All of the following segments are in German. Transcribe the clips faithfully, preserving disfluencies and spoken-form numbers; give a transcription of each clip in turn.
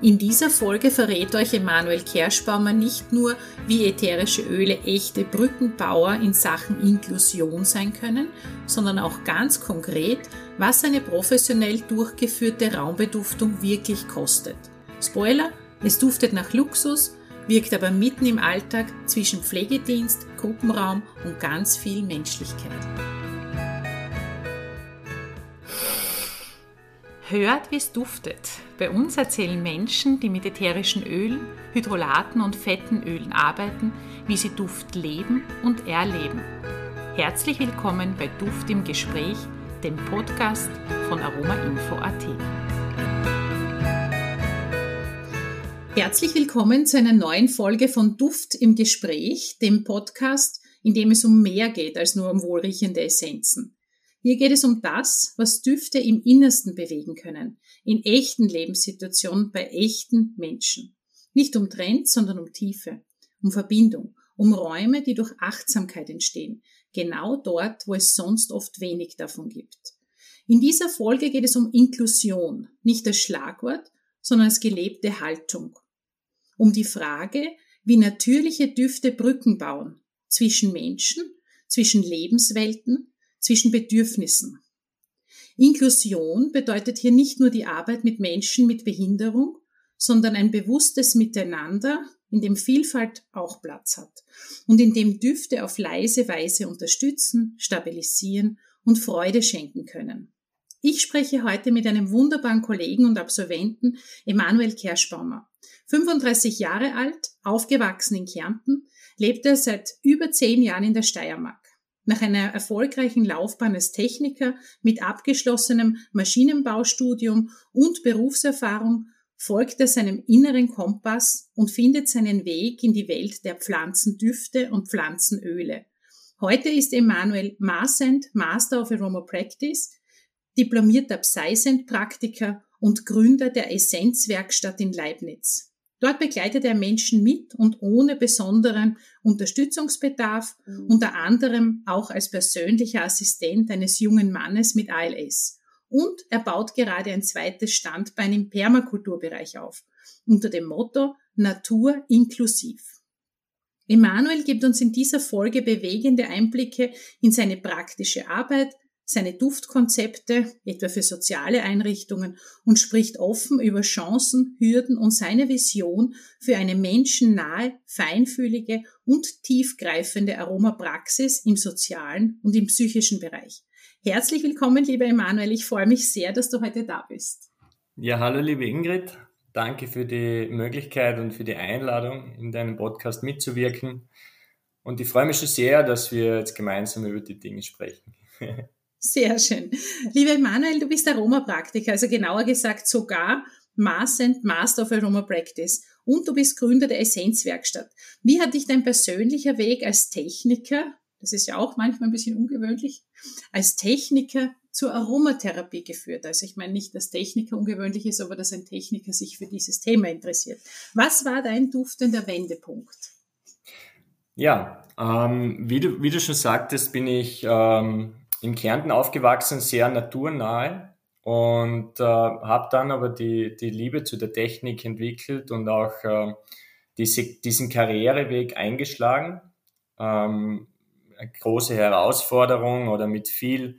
In dieser Folge verrät euch Emanuel Kerschbaumer nicht nur, wie ätherische Öle echte Brückenbauer in Sachen Inklusion sein können, sondern auch ganz konkret, was eine professionell durchgeführte Raumbeduftung wirklich kostet. Spoiler, es duftet nach Luxus, wirkt aber mitten im Alltag zwischen Pflegedienst, Gruppenraum und ganz viel Menschlichkeit. Hört, wie es duftet. Bei uns erzählen Menschen, die mit ätherischen Ölen, Hydrolaten und fetten Ölen arbeiten, wie sie Duft leben und erleben. Herzlich willkommen bei Duft im Gespräch, dem Podcast von aromainfo punkt at. Herzlich willkommen zu einer neuen Folge von Duft im Gespräch, dem Podcast, in dem es um mehr geht als nur um wohlriechende Essenzen. Hier geht es um das, was Düfte im Innersten bewegen können, in echten Lebenssituationen bei echten Menschen. Nicht um Trends, sondern um Tiefe, um Verbindung, um Räume, die durch Achtsamkeit entstehen, genau dort, wo es sonst oft wenig davon gibt. In dieser Folge geht es um Inklusion, nicht als Schlagwort, sondern als gelebte Haltung. Um die Frage, wie natürliche Düfte Brücken bauen zwischen Menschen, zwischen Lebenswelten, zwischen Bedürfnissen. Inklusion bedeutet hier nicht nur die Arbeit mit Menschen mit Behinderung, sondern ein bewusstes Miteinander, in dem Vielfalt auch Platz hat und in dem Düfte auf leise Weise unterstützen, stabilisieren und Freude schenken können. Ich spreche heute mit einem wunderbaren Kollegen und Absolventen, Emanuel Kerschbaumer. fünfunddreißig Jahre alt, aufgewachsen in Kärnten, lebt er seit über zehn Jahren in der Steiermark. Nach einer erfolgreichen Laufbahn als Techniker mit abgeschlossenem Maschinenbaustudium und Berufserfahrung folgt er seinem inneren Kompass und findet seinen Weg in die Welt der Pflanzendüfte und Pflanzenöle. Heute ist Emanuel Marsent, Master of Aroma Practice, diplomierter Psyscent-Praktiker und Gründer der Essenzwerkstatt in Leibniz. Dort begleitet er Menschen mit und ohne besonderen Unterstützungsbedarf, mhm. unter anderem auch als persönlicher Assistent eines jungen Mannes mit A L S. Und er baut gerade ein zweites Standbein im Permakulturbereich auf, unter dem Motto Natur inklusiv. Emanuel gibt uns in dieser Folge bewegende Einblicke in seine praktische Arbeit, seine Duftkonzepte, etwa für soziale Einrichtungen, und spricht offen über Chancen, Hürden und seine Vision für eine menschennahe, feinfühlige und tiefgreifende Aromapraxis im sozialen und im psychischen Bereich. Herzlich willkommen, lieber Emanuel. Ich freue mich sehr, dass du heute da bist. Ja, hallo, liebe Ingrid. Danke für die Möglichkeit und für die Einladung, in deinem Podcast mitzuwirken. Und ich freue mich schon sehr, dass wir jetzt gemeinsam über die Dinge sprechen. Sehr schön. Lieber Emanuel, du bist Aromapraktiker, also genauer gesagt sogar Marsent, Master of Aroma Practice, und du bist Gründer der Essenzwerkstatt. Wie hat dich dein persönlicher Weg als Techniker, das ist ja auch manchmal ein bisschen ungewöhnlich, als Techniker zur Aromatherapie geführt? Also ich meine nicht, dass Techniker ungewöhnlich ist, aber dass ein Techniker sich für dieses Thema interessiert. Was war dein duftender Wendepunkt? Ja, ähm, wie du, wie du schon sagtest, bin ich ähm, in Kärnten aufgewachsen, sehr naturnahe, und äh, habe dann aber die, die Liebe zu der Technik entwickelt und auch äh, diese, diesen Karriereweg eingeschlagen. Ähm, eine große Herausforderung oder mit viel,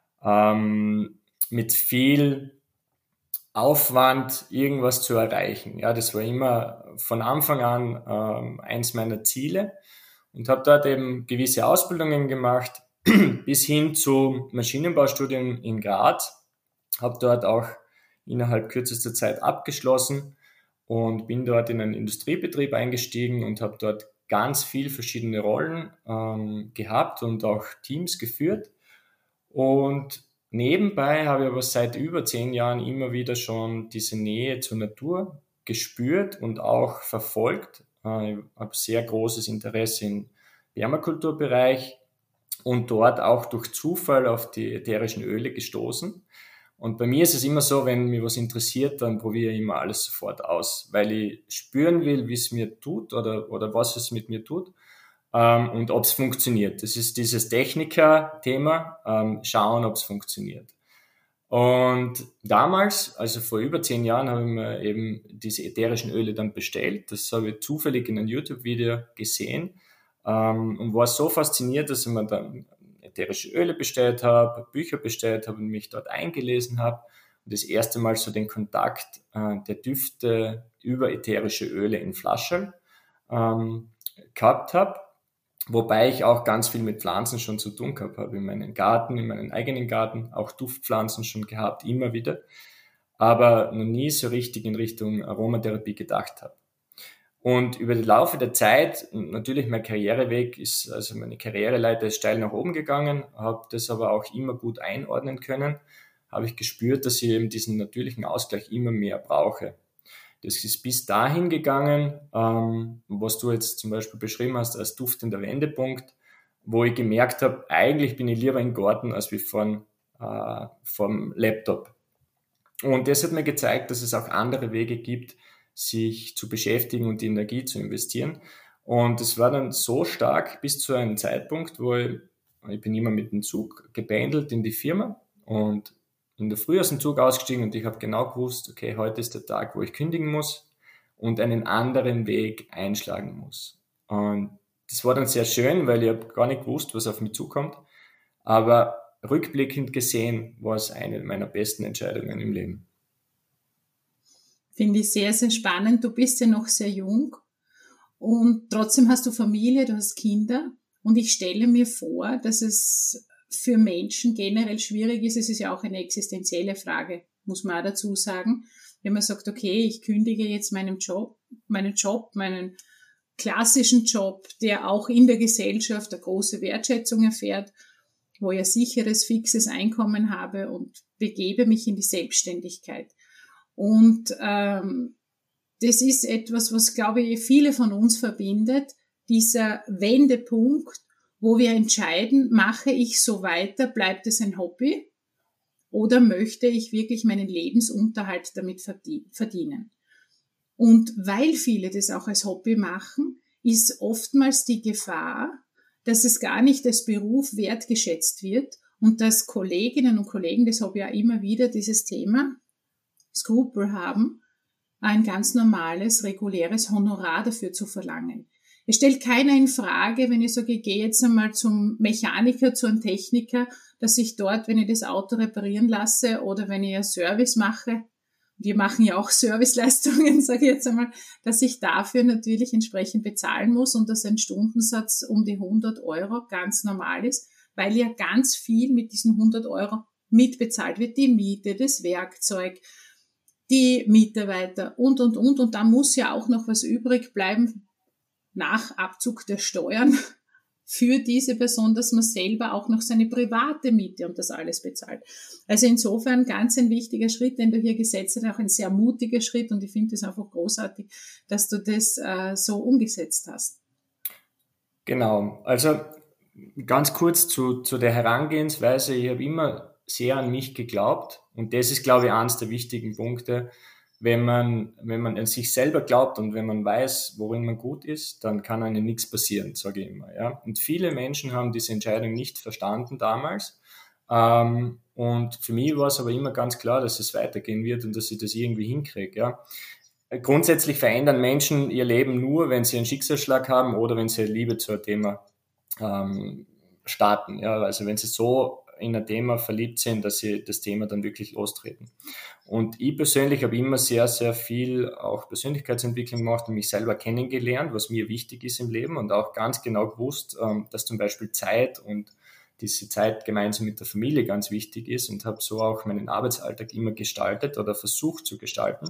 ähm, mit viel Aufwand irgendwas zu erreichen. Ja, das war immer von Anfang an ähm, eins meiner Ziele, und habe dort eben gewisse Ausbildungen gemacht, bis hin zu Maschinenbaustudium in Graz, habe dort auch innerhalb kürzester Zeit abgeschlossen und bin dort in einen Industriebetrieb eingestiegen und habe dort ganz viel verschiedene Rollen ähm, gehabt und auch Teams geführt. Und nebenbei habe ich aber seit über zehn Jahren immer wieder schon diese Nähe zur Natur gespürt und auch verfolgt. Äh, ich habe sehr großes Interesse im Permakulturbereich und dort auch durch Zufall auf die ätherischen Öle gestoßen. Und bei mir ist es immer so, wenn mich was interessiert, dann probiere ich immer alles sofort aus, weil ich spüren will, wie es mir tut oder, oder was es mit mir tut, ähm, und ob es funktioniert. Das ist dieses Techniker-Thema, ähm, schauen, ob es funktioniert. Und damals, also vor über zehn Jahren, habe ich mir eben diese ätherischen Öle dann bestellt. Das habe ich zufällig in einem YouTube-Video gesehen ähm, und war so fasziniert, dass ich mir dann ätherische Öle bestellt habe, Bücher bestellt habe und mich dort eingelesen habe und das erste Mal so den Kontakt äh, der Düfte über ätherische Öle in Flaschen ähm, gehabt habe. Wobei ich auch ganz viel mit Pflanzen schon zu tun gehabt habe, in meinem Garten, in meinem eigenen Garten, auch Duftpflanzen schon gehabt, immer wieder, aber noch nie so richtig in Richtung Aromatherapie gedacht habe. Und über den Laufe der Zeit, natürlich mein Karriereweg ist, also meine Karriereleiter ist steil nach oben gegangen, habe das aber auch immer gut einordnen können, habe ich gespürt, dass ich eben diesen natürlichen Ausgleich immer mehr brauche. Das ist bis dahin gegangen, ähm, was du jetzt zum Beispiel beschrieben hast als duftender Wendepunkt, wo ich gemerkt habe, eigentlich bin ich lieber im Garten als wie vor äh, vom Laptop. Und das hat mir gezeigt, dass es auch andere Wege gibt, sich zu beschäftigen und die Energie zu investieren. Und es war dann so stark bis zu einem Zeitpunkt, wo ich, ich bin immer mit dem Zug gependelt in die Firma und in der Früh aus dem Zug ausgestiegen und ich habe genau gewusst, okay, heute ist der Tag, wo ich kündigen muss und einen anderen Weg einschlagen muss. Und das war dann sehr schön, weil ich habe gar nicht gewusst, was auf mich zukommt. Aber rückblickend gesehen war es eine meiner besten Entscheidungen im Leben. Finde ich sehr, sehr spannend. Du bist ja noch sehr jung und trotzdem hast du Familie, du hast Kinder. Und ich stelle mir vor, dass es für Menschen generell schwierig ist. Es ist ja auch eine existenzielle Frage, muss man auch dazu sagen. Wenn man sagt, okay, ich kündige jetzt meinen Job, meinen Job, meinen klassischen Job, der auch in der Gesellschaft eine große Wertschätzung erfährt, wo ich ein sicheres, fixes Einkommen habe und begebe mich in die Selbstständigkeit. Und ähm, das ist etwas, was, glaube ich, viele von uns verbindet, dieser Wendepunkt, wo wir entscheiden, mache ich so weiter, bleibt es ein Hobby oder möchte ich wirklich meinen Lebensunterhalt damit verdienen. Und weil viele das auch als Hobby machen, ist oftmals die Gefahr, dass es gar nicht als Beruf wertgeschätzt wird und dass Kolleginnen und Kollegen, das habe ich ja immer wieder, dieses Thema, Skrupel haben, ein ganz normales, reguläres Honorar dafür zu verlangen. Es stellt keiner in Frage, wenn ich sage, ich gehe jetzt einmal zum Mechaniker, zu einem Techniker, dass ich dort, wenn ich das Auto reparieren lasse oder wenn ich einen Service mache, wir machen ja auch Serviceleistungen, sage ich jetzt einmal, dass ich dafür natürlich entsprechend bezahlen muss und dass ein Stundensatz um die hundert Euro ganz normal ist, weil ja ganz viel mit diesen hundert Euro mitbezahlt wird, die Miete, das Werkzeug, die Mitarbeiter und, und, und. Und da muss ja auch noch was übrig bleiben nach Abzug der Steuern für diese Person, dass man selber auch noch seine private Miete und das alles bezahlt. Also insofern ganz ein wichtiger Schritt, den du hier gesetzt hast, auch ein sehr mutiger Schritt und ich finde es einfach großartig, dass du das äh, so umgesetzt hast. Genau, also ganz kurz zu, zu der Herangehensweise, ich habe immer sehr an mich geglaubt und das ist, glaube ich, eines der wichtigen Punkte. Wenn man, wenn man an sich selber glaubt und wenn man weiß, worin man gut ist, dann kann einem nichts passieren, sage ich immer. Ja? Und viele Menschen haben diese Entscheidung nicht verstanden damals. Ähm, und für mich war es aber immer ganz klar, dass es weitergehen wird und dass ich das irgendwie hinkriege. Ja? Grundsätzlich verändern Menschen ihr Leben nur, wenn sie einen Schicksalsschlag haben oder wenn sie Liebe zu einem Thema ähm, starten. Ja? Also wenn sie so in ein Thema verliebt sind, dass sie das Thema dann wirklich lostreten. Und ich persönlich habe immer sehr, sehr viel auch Persönlichkeitsentwicklung gemacht und mich selber kennengelernt, was mir wichtig ist im Leben und auch ganz genau gewusst, dass zum Beispiel Zeit und diese Zeit gemeinsam mit der Familie ganz wichtig ist und habe so auch meinen Arbeitsalltag immer gestaltet oder versucht zu gestalten.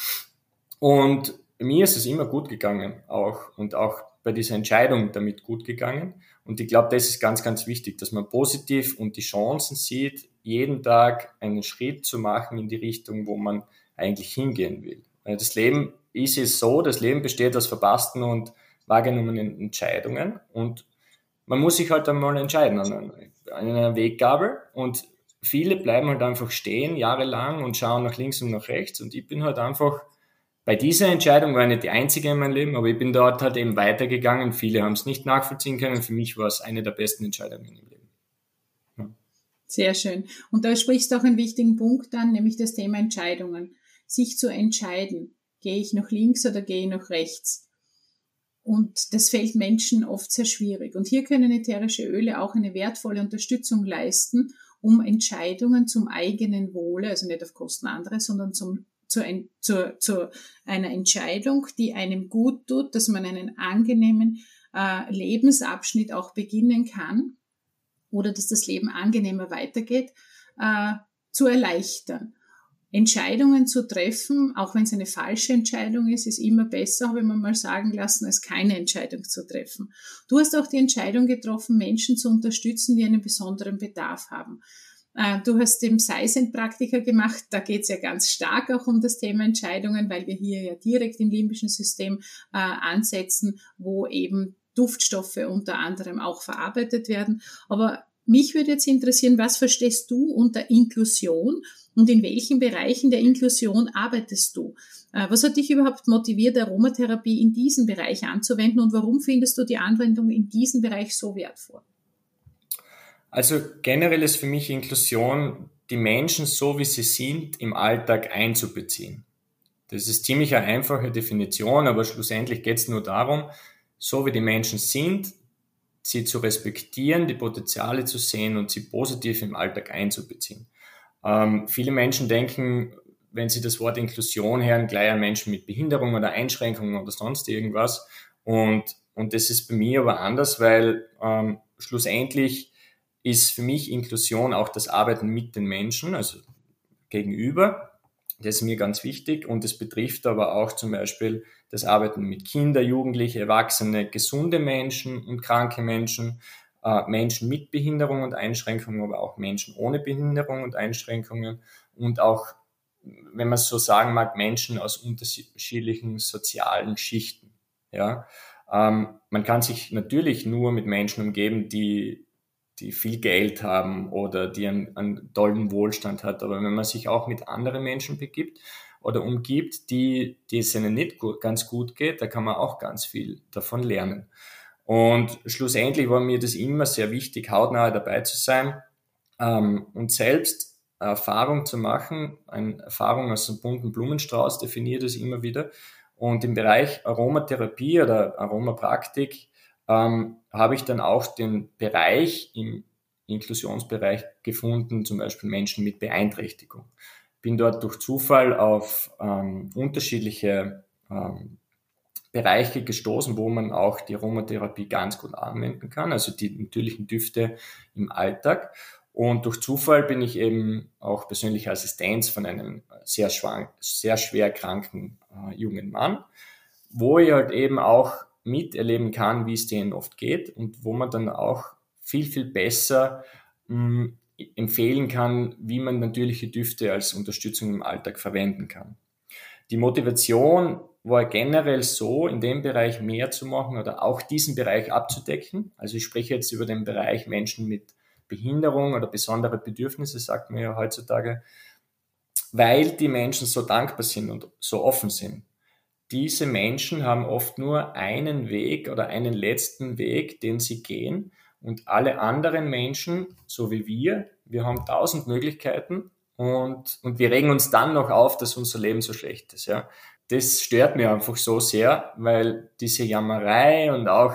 Und mir ist es immer gut gegangen auch und auch bei dieser Entscheidung damit gut gegangen. Und ich glaube, das ist ganz, ganz wichtig, dass man positiv und die Chancen sieht, jeden Tag einen Schritt zu machen in die Richtung, wo man eigentlich hingehen will. Das Leben ist es so, das Leben besteht aus verpassten und wahrgenommenen Entscheidungen und man muss sich halt einmal entscheiden an einer Weggabel und viele bleiben halt einfach stehen jahrelang und schauen nach links und nach rechts und ich bin halt einfach bei dieser Entscheidung, war nicht die einzige in meinem Leben, aber ich bin dort halt eben weitergegangen. Viele haben es nicht nachvollziehen können. Für mich war es eine der besten Entscheidungen im Leben. Ja. Sehr schön. Und da sprichst du auch einen wichtigen Punkt an, nämlich das Thema Entscheidungen. Sich zu entscheiden, gehe ich nach links oder gehe ich nach rechts? Und das fällt Menschen oft sehr schwierig. Und hier können ätherische Öle auch eine wertvolle Unterstützung leisten, um Entscheidungen zum eigenen Wohle, also nicht auf Kosten anderer, sondern zum, zu, ein, zu, zu einer Entscheidung, die einem gut tut, dass man einen angenehmen äh, Lebensabschnitt auch beginnen kann oder dass das Leben angenehmer weitergeht, äh, zu erleichtern. Entscheidungen zu treffen, auch wenn es eine falsche Entscheidung ist, ist immer besser, habe ich mir mal sagen lassen, als keine Entscheidung zu treffen. Du hast auch die Entscheidung getroffen, Menschen zu unterstützen, die einen besonderen Bedarf haben. Du hast den Seisend-Praktiker gemacht, da geht es ja ganz stark auch um das Thema Entscheidungen, weil wir hier ja direkt im limbischen System äh, ansetzen, wo eben Duftstoffe unter anderem auch verarbeitet werden. Aber mich würde jetzt interessieren, was verstehst du unter Inklusion und in welchen Bereichen der Inklusion arbeitest du? Was hat dich überhaupt motiviert, Aromatherapie in diesem Bereich anzuwenden und warum findest du die Anwendung in diesem Bereich so wertvoll? Also generell ist für mich Inklusion, die Menschen so wie sie sind im Alltag einzubeziehen. Das ist ziemlich eine einfache Definition, aber schlussendlich geht es nur darum, so wie die Menschen sind, sie zu respektieren, die Potenziale zu sehen und sie positiv im Alltag einzubeziehen. Ähm, viele Menschen denken, wenn sie das Wort Inklusion hören, gleich an Menschen mit Behinderung oder Einschränkungen oder sonst irgendwas. Und, und das ist bei mir aber anders, weil ähm, schlussendlich ist für mich Inklusion auch das Arbeiten mit den Menschen, also gegenüber. Das ist mir ganz wichtig und es betrifft aber auch zum Beispiel das Arbeiten mit Kindern, Jugendliche, Erwachsene, gesunde Menschen und kranke Menschen, äh, Menschen mit Behinderung und Einschränkungen, aber auch Menschen ohne Behinderung und Einschränkungen und auch, wenn man es so sagen mag, Menschen aus unterschiedlichen sozialen Schichten. Ja, ähm, man kann sich natürlich nur mit Menschen umgeben, die die viel Geld haben oder die einen, einen tollen Wohlstand hat. Aber wenn man sich auch mit anderen Menschen begibt oder umgibt, die, die es ihnen nicht gut, ganz gut geht, da kann man auch ganz viel davon lernen. Und schlussendlich war mir das immer sehr wichtig, hautnah dabei zu sein ähm, und selbst Erfahrung zu machen. Eine Erfahrung aus einem bunten Blumenstrauß definiert es immer wieder. Und im Bereich Aromatherapie oder Aromapraktik ähm, habe ich dann auch den Bereich im Inklusionsbereich gefunden, zum Beispiel Menschen mit Beeinträchtigung. Bin dort durch Zufall auf ähm, unterschiedliche ähm, Bereiche gestoßen, wo man auch die Aromatherapie ganz gut anwenden kann, also die natürlichen Düfte im Alltag. Und durch Zufall bin ich eben auch persönliche Assistenz von einem sehr, schwer, sehr schwer kranken äh, jungen Mann, wo ich halt eben auch miterleben kann, wie es denen oft geht und wo man dann auch viel, viel besser mh, empfehlen kann, wie man natürliche Düfte als Unterstützung im Alltag verwenden kann. Die Motivation war generell so, in dem Bereich mehr zu machen oder auch diesen Bereich abzudecken. Also ich spreche jetzt über den Bereich Menschen mit Behinderung oder besondere Bedürfnisse, sagt man ja heutzutage, weil die Menschen so dankbar sind und so offen sind. Diese Menschen haben oft nur einen Weg oder einen letzten Weg, den sie gehen und alle anderen Menschen, so wie wir, wir haben tausend Möglichkeiten und, und wir regen uns dann noch auf, dass unser Leben so schlecht ist. Ja. Das stört mir einfach so sehr, weil diese Jammerei und auch,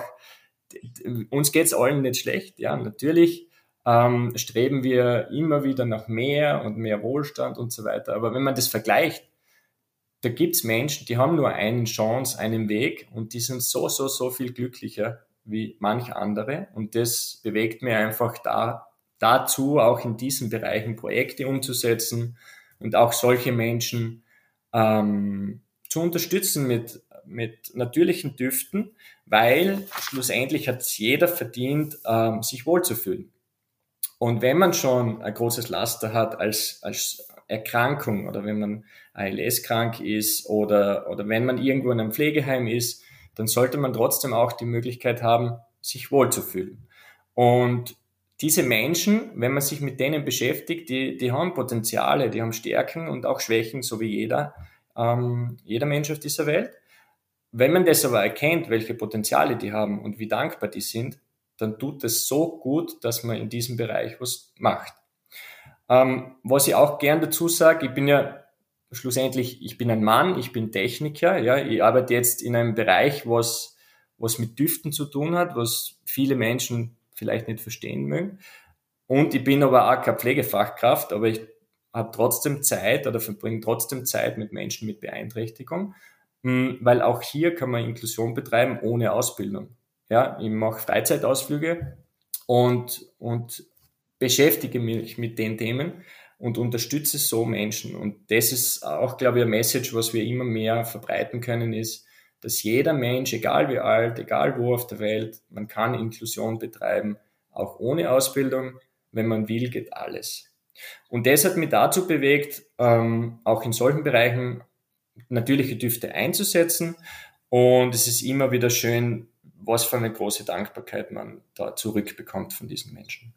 uns geht's allen nicht schlecht, ja, natürlich ähm, streben wir immer wieder nach mehr und mehr Wohlstand und so weiter, aber wenn man das vergleicht, da gibt's Menschen, die haben nur eine Chance, einen Weg und die sind so, so, so viel glücklicher wie manch andere. Und das bewegt mir einfach da, dazu, auch in diesen Bereichen Projekte umzusetzen und auch solche Menschen ähm, zu unterstützen mit, mit natürlichen Düften, weil schlussendlich hat es jeder verdient, ähm, sich wohlzufühlen. Und wenn man schon ein großes Laster hat als, als Erkrankung oder wenn man A L S-krank ist oder, oder wenn man irgendwo in einem Pflegeheim ist, dann sollte man trotzdem auch die Möglichkeit haben, sich wohlzufühlen. Und diese Menschen, wenn man sich mit denen beschäftigt, die, die haben Potenziale, die haben Stärken und auch Schwächen, so wie jeder, ähm, jeder Mensch auf dieser Welt. Wenn man das aber erkennt, welche Potenziale die haben und wie dankbar die sind, dann tut es so gut, dass man in diesem Bereich was macht. Ähm, was ich auch gern dazu sage, ich bin ja schlussendlich, ich bin ein Mann, ich bin Techniker, ja, ich arbeite jetzt in einem Bereich, was, was mit Düften zu tun hat, was viele Menschen vielleicht nicht verstehen mögen. Und ich bin aber auch keine Pflegefachkraft, aber ich habe trotzdem Zeit oder verbringe trotzdem Zeit mit Menschen mit Beeinträchtigung, weil auch hier kann man Inklusion betreiben ohne Ausbildung. Ja, ich mache Freizeitausflüge und, und beschäftige mich mit den Themen und unterstütze so Menschen. Und das ist auch, glaube ich, ein Message, was wir immer mehr verbreiten können, ist, dass jeder Mensch, egal wie alt, egal wo auf der Welt, man kann Inklusion betreiben, auch ohne Ausbildung. Wenn man will, geht alles. Und das hat mich dazu bewegt, ähm, auch in solchen Bereichen natürliche Düfte einzusetzen. Und es ist immer wieder schön, was für eine große Dankbarkeit man da zurückbekommt von diesen Menschen.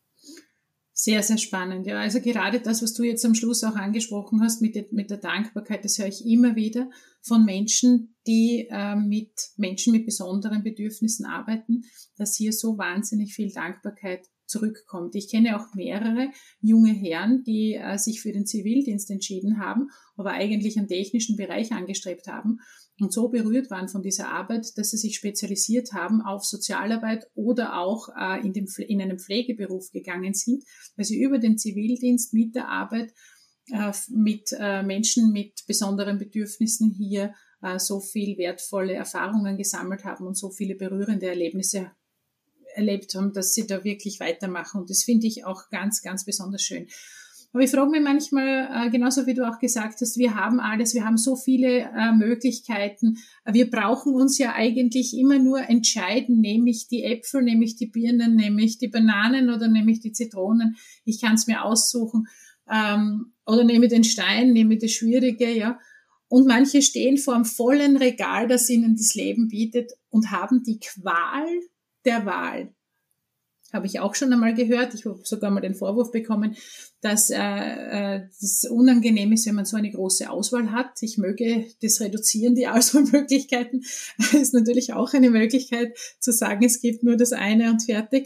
Sehr, sehr spannend. Ja, also gerade das, was du jetzt am Schluss auch angesprochen hast mit der, mit der Dankbarkeit, das höre ich immer wieder von Menschen, die äh, mit Menschen mit besonderen Bedürfnissen arbeiten, dass hier so wahnsinnig viel Dankbarkeit zurückkommt. Ich kenne auch mehrere junge Herren, die äh, sich für den Zivildienst entschieden haben, aber eigentlich einen technischen Bereich angestrebt haben und so berührt waren von dieser Arbeit, dass sie sich spezialisiert haben auf Sozialarbeit oder auch äh, in, dem, in einem Pflegeberuf gegangen sind, weil sie über den Zivildienst mit der Arbeit äh, mit äh, Menschen mit besonderen Bedürfnissen hier äh, so viel wertvolle Erfahrungen gesammelt haben und so viele berührende Erlebnisse erlebt haben, dass sie da wirklich weitermachen. Und das finde ich auch ganz, ganz besonders schön. Aber ich frage mich manchmal, äh, genauso wie du auch gesagt hast, wir haben alles, wir haben so viele äh, Möglichkeiten. Wir brauchen uns ja eigentlich immer nur entscheiden, nehme ich die Äpfel, nehme ich die Birnen, nehme ich die Bananen oder nehme ich die Zitronen. Ich kann es mir aussuchen. Ähm, oder nehme ich den Stein, nehme ich das Schwierige, ja. Und manche stehen vor einem vollen Regal, das ihnen das Leben bietet und haben die Qual der Wahl. Habe ich auch schon einmal gehört. Ich habe sogar mal den Vorwurf bekommen, dass äh, äh, das unangenehm ist, wenn man so eine große Auswahl hat. Ich möge das reduzieren, die Auswahlmöglichkeiten. Das ist natürlich auch eine Möglichkeit zu sagen, es gibt nur das eine und fertig.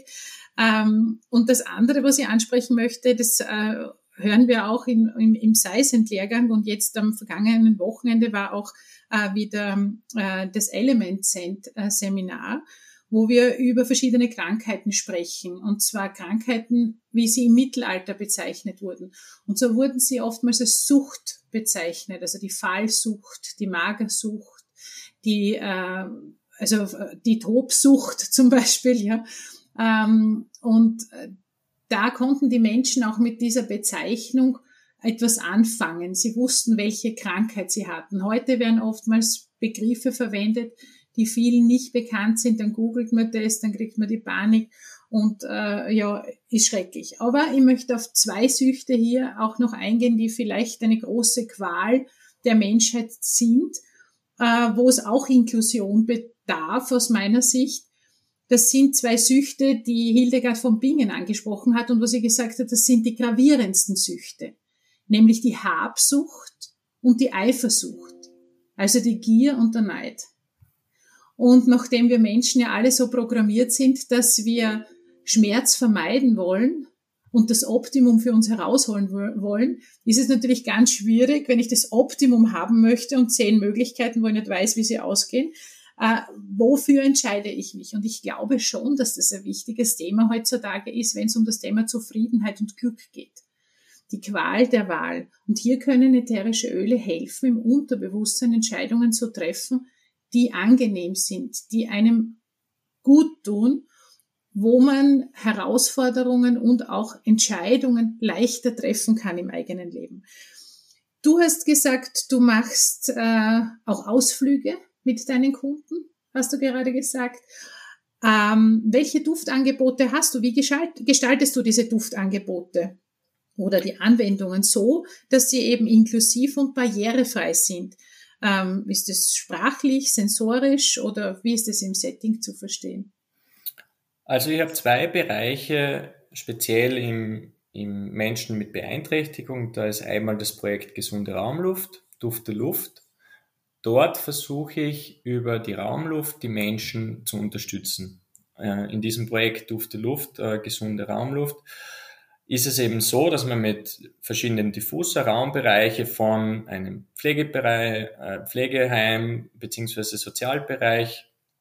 Ähm, und das andere, was ich ansprechen möchte, das äh, hören wir auch in, im, im Seisent-Lehrgang und jetzt am vergangenen Wochenende war auch äh, wieder äh, das Element-Seminar, wo wir über verschiedene Krankheiten sprechen, und zwar Krankheiten, wie sie im Mittelalter bezeichnet wurden. Und so wurden sie oftmals als Sucht bezeichnet, also die Fallsucht, die Magersucht, die äh, also die Tobsucht zum Beispiel, ja. Ähm, und da konnten die Menschen auch mit dieser Bezeichnung etwas anfangen. Sie wussten, welche Krankheit sie hatten. Heute werden oftmals Begriffe verwendet, die vielen nicht bekannt sind, dann googelt man das, dann kriegt man die Panik und äh, ja, ist schrecklich. Aber ich möchte auf zwei Süchte hier auch noch eingehen, die vielleicht eine große Qual der Menschheit sind, äh, wo es auch Inklusion bedarf aus meiner Sicht. Das sind zwei Süchte, die Hildegard von Bingen angesprochen hat und was sie gesagt hat, das sind die gravierendsten Süchte, nämlich die Habsucht und die Eifersucht, also die Gier und der Neid. Und nachdem wir Menschen ja alle so programmiert sind, dass wir Schmerz vermeiden wollen und das Optimum für uns herausholen wollen, ist es natürlich ganz schwierig, wenn ich das Optimum haben möchte und zehn Möglichkeiten, wo ich nicht weiß, wie sie ausgehen, äh, wofür entscheide ich mich? Und ich glaube schon, dass das ein wichtiges Thema heutzutage ist, wenn es um das Thema Zufriedenheit und Glück geht. Die Qual der Wahl. Und hier können ätherische Öle helfen, im Unterbewusstsein Entscheidungen zu treffen, die angenehm sind, die einem gut tun, wo man Herausforderungen und auch Entscheidungen leichter treffen kann im eigenen Leben. Du hast gesagt, du machst äh, auch Ausflüge mit deinen Kunden, hast du gerade gesagt. Ähm, welche Duftangebote hast du? Wie gestaltest du diese Duftangebote oder die Anwendungen so, dass sie eben inklusiv und barrierefrei sind? Ähm, ist es sprachlich, sensorisch oder wie ist es im Setting zu verstehen? Also ich habe zwei Bereiche, speziell im, im Menschen mit Beeinträchtigung. Da ist einmal das Projekt Gesunde Raumluft, Duft der Luft. Dort versuche ich über die Raumluft die Menschen zu unterstützen. In diesem Projekt Duft der Luft, äh, gesunde Raumluft, ist es eben so, dass man mit verschiedenen diffuser Raumbereiche von einem Pflegebereich, äh, Pflegeheim beziehungsweise Sozialbereich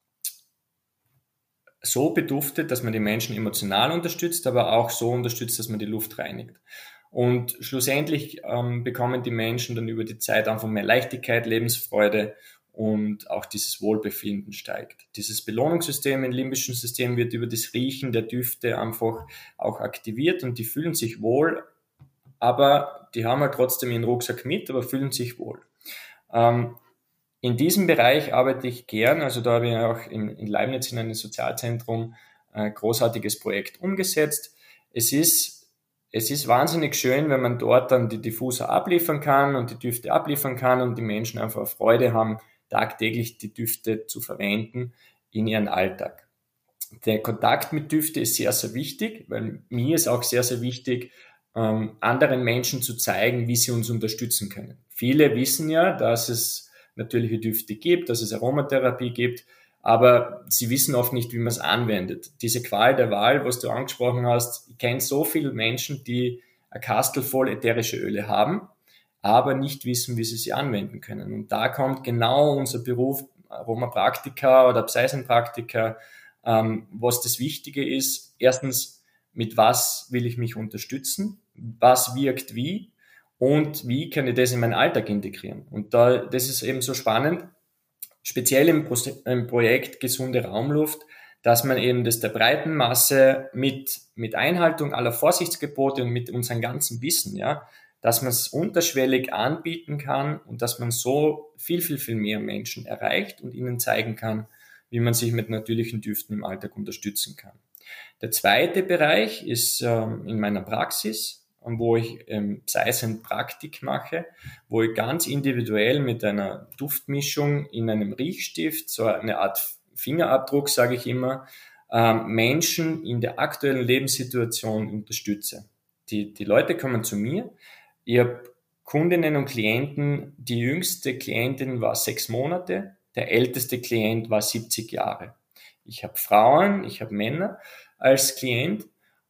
so beduftet, dass man die Menschen emotional unterstützt, aber auch so unterstützt, dass man die Luft reinigt. Und schlussendlich ähm, bekommen die Menschen dann über die Zeit einfach mehr Leichtigkeit, Lebensfreude und auch dieses Wohlbefinden steigt. Dieses Belohnungssystem im limbischen System wird über das Riechen der Düfte einfach auch aktiviert und die fühlen sich wohl, aber die haben halt trotzdem ihren Rucksack mit, aber fühlen sich wohl. Ähm, in diesem Bereich arbeite ich gern, also da habe ich auch in, in Leibniz in einem Sozialzentrum ein großartiges Projekt umgesetzt. Es ist Es ist wahnsinnig schön, wenn man dort dann die Diffuser abliefern kann und die Düfte abliefern kann und die Menschen einfach Freude haben, tagtäglich die Düfte zu verwenden in ihren Alltag. Der Kontakt mit Düfte ist sehr, sehr wichtig, weil mir ist auch sehr, sehr wichtig, ähm, anderen Menschen zu zeigen, wie sie uns unterstützen können. Viele wissen ja, dass es natürliche Düfte gibt, dass es Aromatherapie gibt, aber sie wissen oft nicht, wie man es anwendet. Diese Qual der Wahl, was du angesprochen hast, ich kenne so viele Menschen, die ein Kastel voll ätherische Öle haben, aber nicht wissen, wie sie sie anwenden können. Und da kommt genau unser Beruf Aromapraktiker oder Pseisenpraktiker, ähm, was das Wichtige ist. Erstens, mit was will ich mich unterstützen? Was wirkt wie? Und wie kann ich das in meinen Alltag integrieren? Und da, das ist eben so spannend, speziell im, Pro- im Projekt Gesunde Raumluft, dass man eben das der breiten Masse mit, mit Einhaltung aller Vorsichtsgebote und mit unserem ganzen Wissen, ja, dass man es unterschwellig anbieten kann und dass man so viel, viel, viel mehr Menschen erreicht und ihnen zeigen kann, wie man sich mit natürlichen Düften im Alltag unterstützen kann. Der zweite Bereich ist ähm, in meiner Praxis, wo ich ähm, Pseisenpraktik mache, wo ich ganz individuell mit einer Duftmischung in einem Riechstift, so eine Art Fingerabdruck, sage ich immer, ähm, Menschen in der aktuellen Lebenssituation unterstütze. Die, die Leute kommen zu mir, ich habe Kundinnen und Klienten, die jüngste Klientin war sechs Monate, der älteste Klient war siebzig Jahre. Ich habe Frauen, ich habe Männer als Klient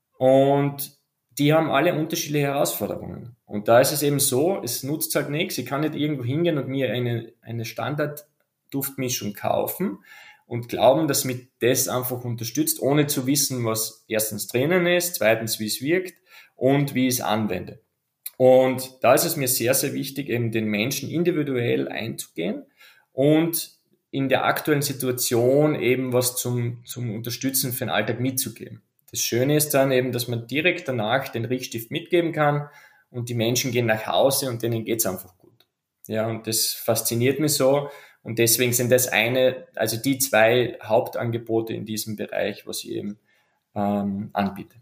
und die haben alle unterschiedliche Herausforderungen. Und da ist es eben so, es nutzt halt nichts, ich kann nicht irgendwo hingehen und mir eine, eine Standard-Duftmischung kaufen und glauben, dass mich das einfach unterstützt, ohne zu wissen, was erstens drinnen ist, zweitens, wie es wirkt und wie ich es anwende. Und da ist es mir sehr, sehr wichtig, eben den Menschen individuell einzugehen und in der aktuellen Situation eben was zum, zum Unterstützen für den Alltag mitzugeben. Das Schöne ist dann eben, dass man direkt danach den Riechstift mitgeben kann und die Menschen gehen nach Hause und denen geht's einfach gut. Ja, und das fasziniert mich so und deswegen sind das eine, also die zwei Hauptangebote in diesem Bereich, was ich eben ähm, anbiete.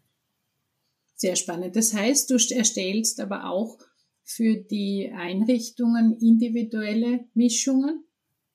Sehr spannend. Das heißt, du erstellst aber auch für die Einrichtungen individuelle Mischungen?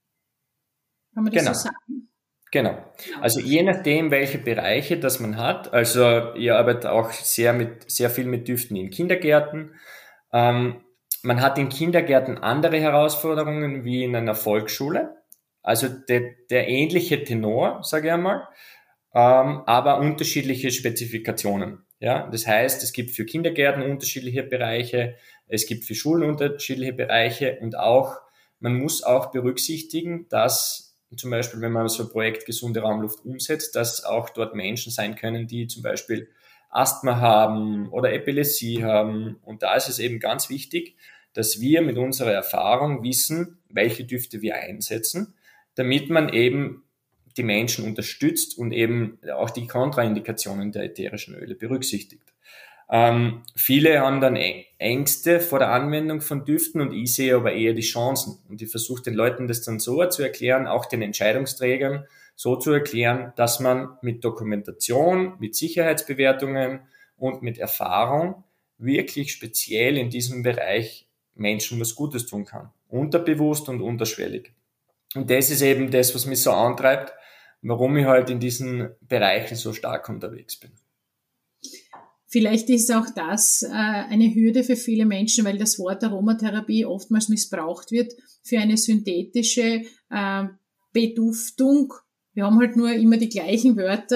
Kann man das Genau. so sagen? Genau. Also je nachdem, welche Bereiche das man hat. Also ich arbeite auch sehr mit sehr viel mit Düften in Kindergärten. Ähm, man hat in Kindergärten andere Herausforderungen wie in einer Volksschule. Also der, der ähnliche Tenor, sage ich einmal, ähm, aber unterschiedliche Spezifikationen. Ja, das heißt, es gibt für Kindergärten unterschiedliche Bereiche, es gibt für Schulen unterschiedliche Bereiche und auch man muss auch berücksichtigen, dass zum Beispiel, wenn man so ein Projekt gesunde Raumluft umsetzt, dass auch dort Menschen sein können, die zum Beispiel Asthma haben oder Epilepsie haben. Und da ist es eben ganz wichtig, dass wir mit unserer Erfahrung wissen, welche Düfte wir einsetzen, damit man eben die Menschen unterstützt und eben auch die Kontraindikationen der ätherischen Öle berücksichtigt. Ähm, viele haben dann Ängste vor der Anwendung von Düften und ich sehe aber eher die Chancen. Und ich versuche den Leuten das dann so zu erklären, auch den Entscheidungsträgern so zu erklären, dass man mit Dokumentation, mit Sicherheitsbewertungen und mit Erfahrung wirklich speziell in diesem Bereich Menschen was Gutes tun kann. Unterbewusst und unterschwellig. Und das ist eben das, was mich so antreibt, warum ich halt in diesen Bereichen so stark unterwegs bin. Vielleicht ist auch das äh, eine Hürde für viele Menschen, weil das Wort Aromatherapie oftmals missbraucht wird für eine synthetische äh, Beduftung. Wir haben halt nur immer die gleichen Wörter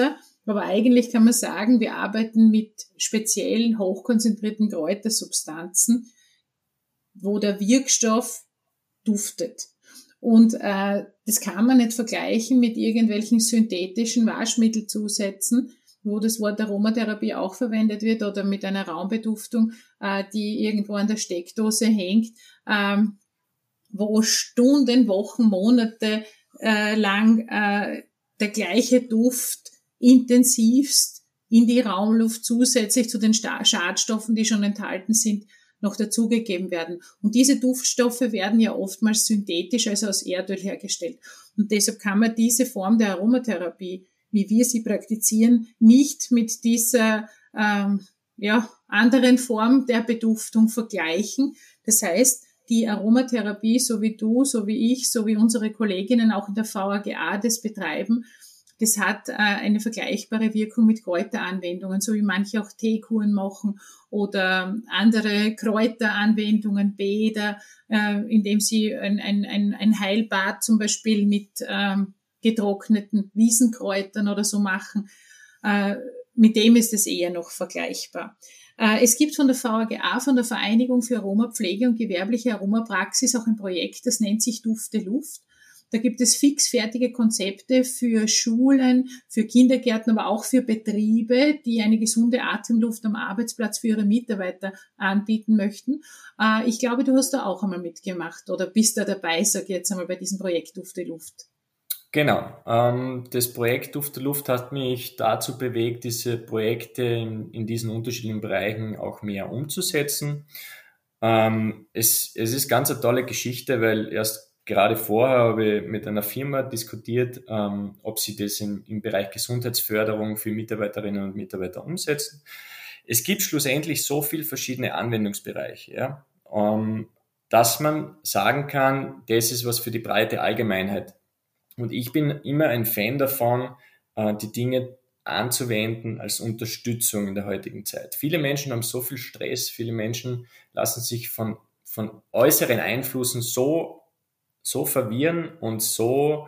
Aber eigentlich kann man sagen, wir arbeiten mit speziellen, hochkonzentrierten Kräutersubstanzen, wo der Wirkstoff duftet. Und äh, das kann man nicht vergleichen mit irgendwelchen synthetischen Waschmittelzusätzen, wo das Wort Aromatherapie auch verwendet wird, oder mit einer Raumbeduftung, äh, die irgendwo an der Steckdose hängt, ähm, wo Stunden, Wochen, Monate äh, lang äh, der gleiche Duft intensivst in die Raumluft zusätzlich zu den Schadstoffen, die schon enthalten sind, noch dazugegeben werden. Und diese Duftstoffe werden ja oftmals synthetisch, also aus Erdöl hergestellt. Und deshalb kann man diese Form der Aromatherapie, wie wir sie praktizieren, nicht mit dieser ähm, ja, anderen Form der Beduftung vergleichen. Das heißt, die Aromatherapie, so wie du, so wie ich, so wie unsere Kolleginnen auch in der V A G A das betreiben, das hat äh, eine vergleichbare Wirkung mit Kräuteranwendungen, so wie manche auch Teekuren machen oder andere Kräuteranwendungen, Bäder, äh, indem sie ein, ein, ein, ein Heilbad zum Beispiel mit ähm, getrockneten Wiesenkräutern oder so machen. Äh, mit dem ist es eher noch vergleichbar. Äh, es gibt von der V A G A, von der Vereinigung für Aromapflege und gewerbliche Aromapraxis, auch ein Projekt, das nennt sich Dufte Luft. Da gibt es fixfertige Konzepte für Schulen, für Kindergärten, aber auch für Betriebe, die eine gesunde Atemluft am Arbeitsplatz für ihre Mitarbeiter anbieten möchten. Ich glaube, du hast da auch einmal mitgemacht oder bist da dabei, sag ich jetzt einmal, bei diesem Projekt Dufte Luft. Genau. Das Projekt Dufte Luft hat mich dazu bewegt, diese Projekte in, in diesen unterschiedlichen Bereichen auch mehr umzusetzen. Es, es ist ganz eine tolle Geschichte, weil erst Gerade vorher habe ich mit einer Firma diskutiert, ähm, ob sie das im, im Bereich Gesundheitsförderung für Mitarbeiterinnen und Mitarbeiter umsetzen. Es gibt schlussendlich so viele verschiedene Anwendungsbereiche, ja, ähm, dass man sagen kann, das ist was für die breite Allgemeinheit. Und ich bin immer ein Fan davon, äh, die Dinge anzuwenden als Unterstützung in der heutigen Zeit. Viele Menschen haben so viel Stress, viele Menschen lassen sich von, von äußeren Einflüssen so so verwirren und so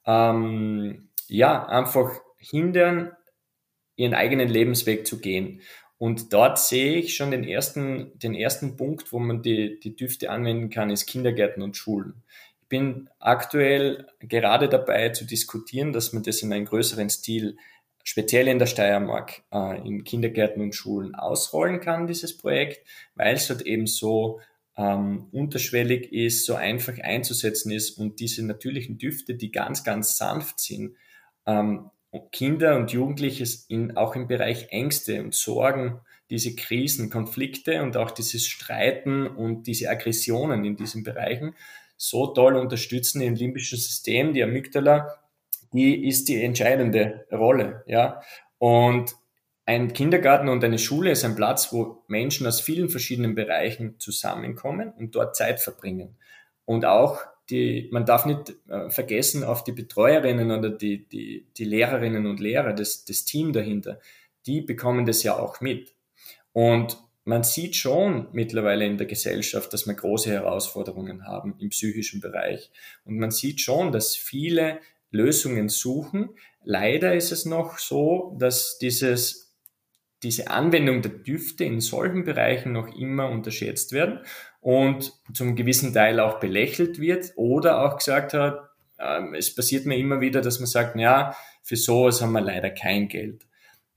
ähm, ja einfach hindern, ihren eigenen Lebensweg zu gehen. Und dort sehe ich schon den ersten, den ersten Punkt, wo man die, die Düfte anwenden kann, ist Kindergärten und Schulen. Ich bin aktuell gerade dabei zu diskutieren, dass man das in einem größeren Stil, speziell in der Steiermark, äh, in Kindergärten und Schulen ausrollen kann, dieses Projekt, weil es halt eben so ähm, unterschwellig ist, so einfach einzusetzen ist und diese natürlichen Düfte, die ganz, ganz sanft sind, ähm, Kinder und Jugendliche in, auch im Bereich Ängste und Sorgen, diese Krisen, Konflikte und auch dieses Streiten und diese Aggressionen in diesen Bereichen so toll unterstützen im limbischen System. Die Amygdala, die ist die entscheidende Rolle, ja. Und ein Kindergarten und eine Schule ist ein Platz, wo Menschen aus vielen verschiedenen Bereichen zusammenkommen und dort Zeit verbringen. Und auch die, man darf nicht äh, vergessen, auf die Betreuerinnen oder die, die, die Lehrerinnen und Lehrer, das, das Team dahinter, die bekommen das ja auch mit. Und man sieht schon mittlerweile in der Gesellschaft, dass wir große Herausforderungen haben im psychischen Bereich. Und man sieht schon, dass viele Lösungen suchen. Leider ist es noch so, dass dieses diese Anwendung der Düfte in solchen Bereichen noch immer unterschätzt werden und zum gewissen Teil auch belächelt wird oder auch gesagt hat, äh, es passiert mir immer wieder, dass man sagt, ja, für sowas haben wir leider kein Geld.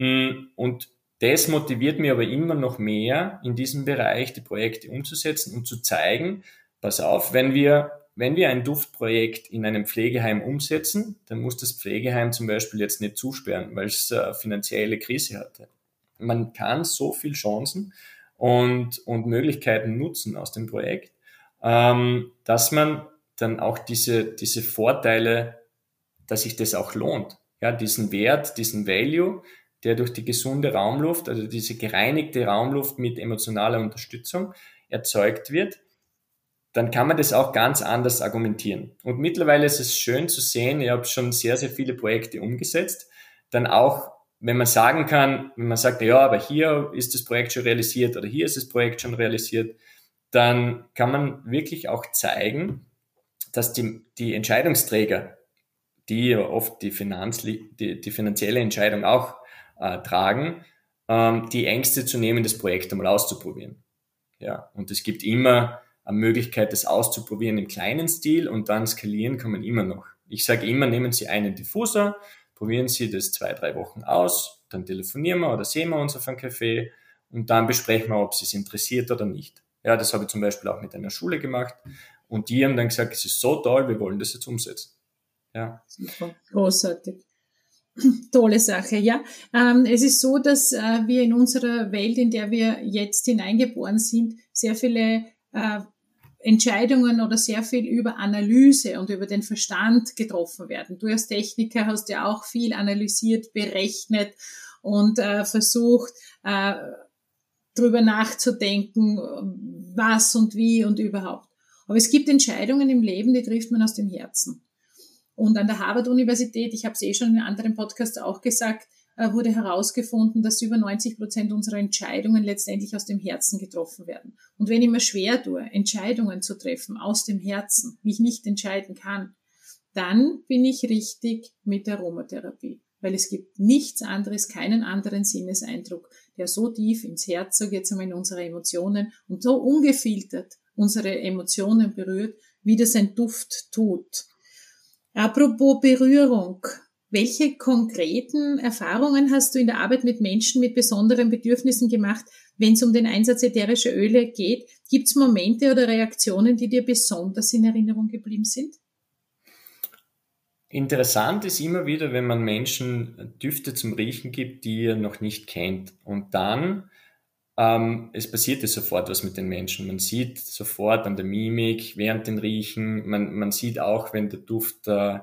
Und das motiviert mich aber immer noch mehr, in diesem Bereich die Projekte umzusetzen und zu zeigen, pass auf, wenn wir Wenn wir ein Duftprojekt in einem Pflegeheim umsetzen, dann muss das Pflegeheim zum Beispiel jetzt nicht zusperren, weil es eine finanzielle Krise hatte. Man kann so viel Chancen und, und Möglichkeiten nutzen aus dem Projekt, ähm, dass man dann auch diese, diese Vorteile, dass sich das auch lohnt. Ja, diesen Wert, diesen Value, der durch die gesunde Raumluft, also diese gereinigte Raumluft mit emotionaler Unterstützung erzeugt wird, dann kann man das auch ganz anders argumentieren. Und mittlerweile ist es schön zu sehen, ich habe schon sehr, sehr viele Projekte umgesetzt, dann auch, wenn man sagen kann, wenn man sagt, ja, aber hier ist das Projekt schon realisiert oder hier ist das Projekt schon realisiert, dann kann man wirklich auch zeigen, dass die, die Entscheidungsträger, die oft die, Finanz, die, die finanzielle Entscheidung auch äh, tragen, ähm, die Ängste zu nehmen, das Projekt einmal auszuprobieren. Ja, und es gibt immer eine Möglichkeit, das auszuprobieren im kleinen Stil und dann skalieren kann man immer noch. Ich sage immer, nehmen Sie einen Diffuser, probieren Sie das zwei, drei Wochen aus, dann telefonieren wir oder sehen wir uns auf einem Café und dann besprechen wir, ob es Sie interessiert oder nicht. Ja, das habe ich zum Beispiel auch mit einer Schule gemacht und die haben dann gesagt, es ist so toll, wir wollen das jetzt umsetzen. Ja. Super, großartig. Tolle Sache, ja. Ähm, es ist so, dass äh, wir in unserer Welt, in der wir jetzt hineingeboren sind, sehr viele äh, Entscheidungen oder sehr viel über Analyse und über den Verstand getroffen werden. Du als Techniker hast ja auch viel analysiert, berechnet und äh, versucht, äh, drüber nachzudenken, was und wie und überhaupt. Aber es gibt Entscheidungen im Leben, die trifft man aus dem Herzen. Und an der Harvard-Universität, ich habe es eh schon in anderen Podcasts auch gesagt, wurde herausgefunden, dass über neunzig Prozent unserer Entscheidungen letztendlich aus dem Herzen getroffen werden. Und wenn ich mir schwer tue, Entscheidungen zu treffen aus dem Herzen, wie ich nicht entscheiden kann, dann bin ich richtig mit der Aromatherapie. Weil es gibt nichts anderes, keinen anderen Sinneseindruck, der so tief ins Herz, so jetzt einmal in unsere Emotionen und so ungefiltert unsere Emotionen berührt, wie das ein Duft tut. Apropos Berührung, welche konkreten Erfahrungen hast du in der Arbeit mit Menschen mit besonderen Bedürfnissen gemacht, wenn es um den Einsatz ätherischer Öle geht? Gibt es Momente oder Reaktionen, die dir besonders in Erinnerung geblieben sind? Interessant ist immer wieder, wenn man Menschen Düfte zum Riechen gibt, die ihr noch nicht kennt. Und dann, ähm, es passiert ja sofort was mit den Menschen. Man sieht sofort an der Mimik, während den Riechen, man, man sieht auch, wenn der Duft äh,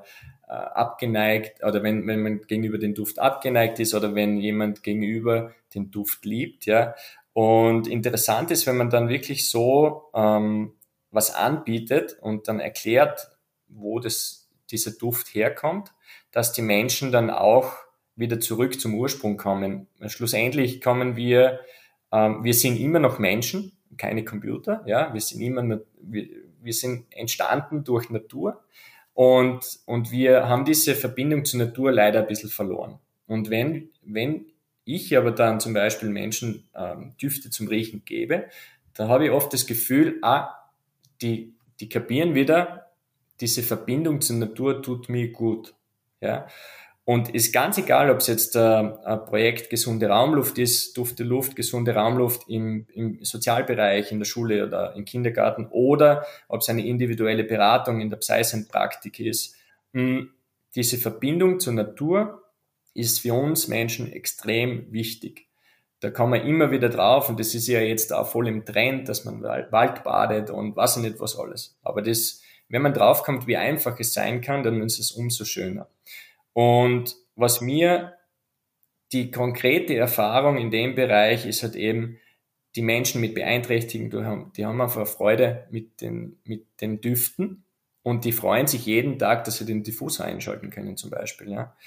abgeneigt oder wenn, wenn man gegenüber den Duft abgeneigt ist oder wenn jemand gegenüber den Duft liebt. Ja. Und interessant ist, wenn man dann wirklich so ähm, was anbietet und dann erklärt, wo das dieser Duft herkommt, dass die Menschen dann auch wieder zurück zum Ursprung kommen. Schlussendlich kommen wir, ähm, wir sind immer noch Menschen, keine Computer, ja, wir sind immer, wir, wir sind entstanden durch Natur und, und wir haben diese Verbindung zur Natur leider ein bisschen verloren. Und wenn, wenn ich aber dann zum Beispiel Menschen ähm, Düfte zum Riechen gebe, dann habe ich oft das Gefühl, ah, die, die kapieren wieder, diese Verbindung zur Natur tut mir gut. Ja? Und ist ganz egal, ob es jetzt äh, ein Projekt gesunde Raumluft ist, dufte Luft, gesunde Raumluft im, im Sozialbereich, in der Schule oder im Kindergarten oder ob es eine individuelle Beratung in der Psycent-Praktik ist. Mh, diese Verbindung zur Natur ist für uns Menschen extrem wichtig. Da kann man immer wieder drauf und das ist ja jetzt auch voll im Trend, dass man Wald badet und weiß ich nicht was alles. Aber das wenn man draufkommt, wie einfach es sein kann, dann ist es umso schöner. Und was mir die konkrete Erfahrung in dem Bereich ist halt eben, die Menschen mit Beeinträchtigungen, die haben, die haben einfach Freude mit den, mit den Düften und die freuen sich jeden Tag, dass sie den Diffuser einschalten können zum Beispiel. Ja.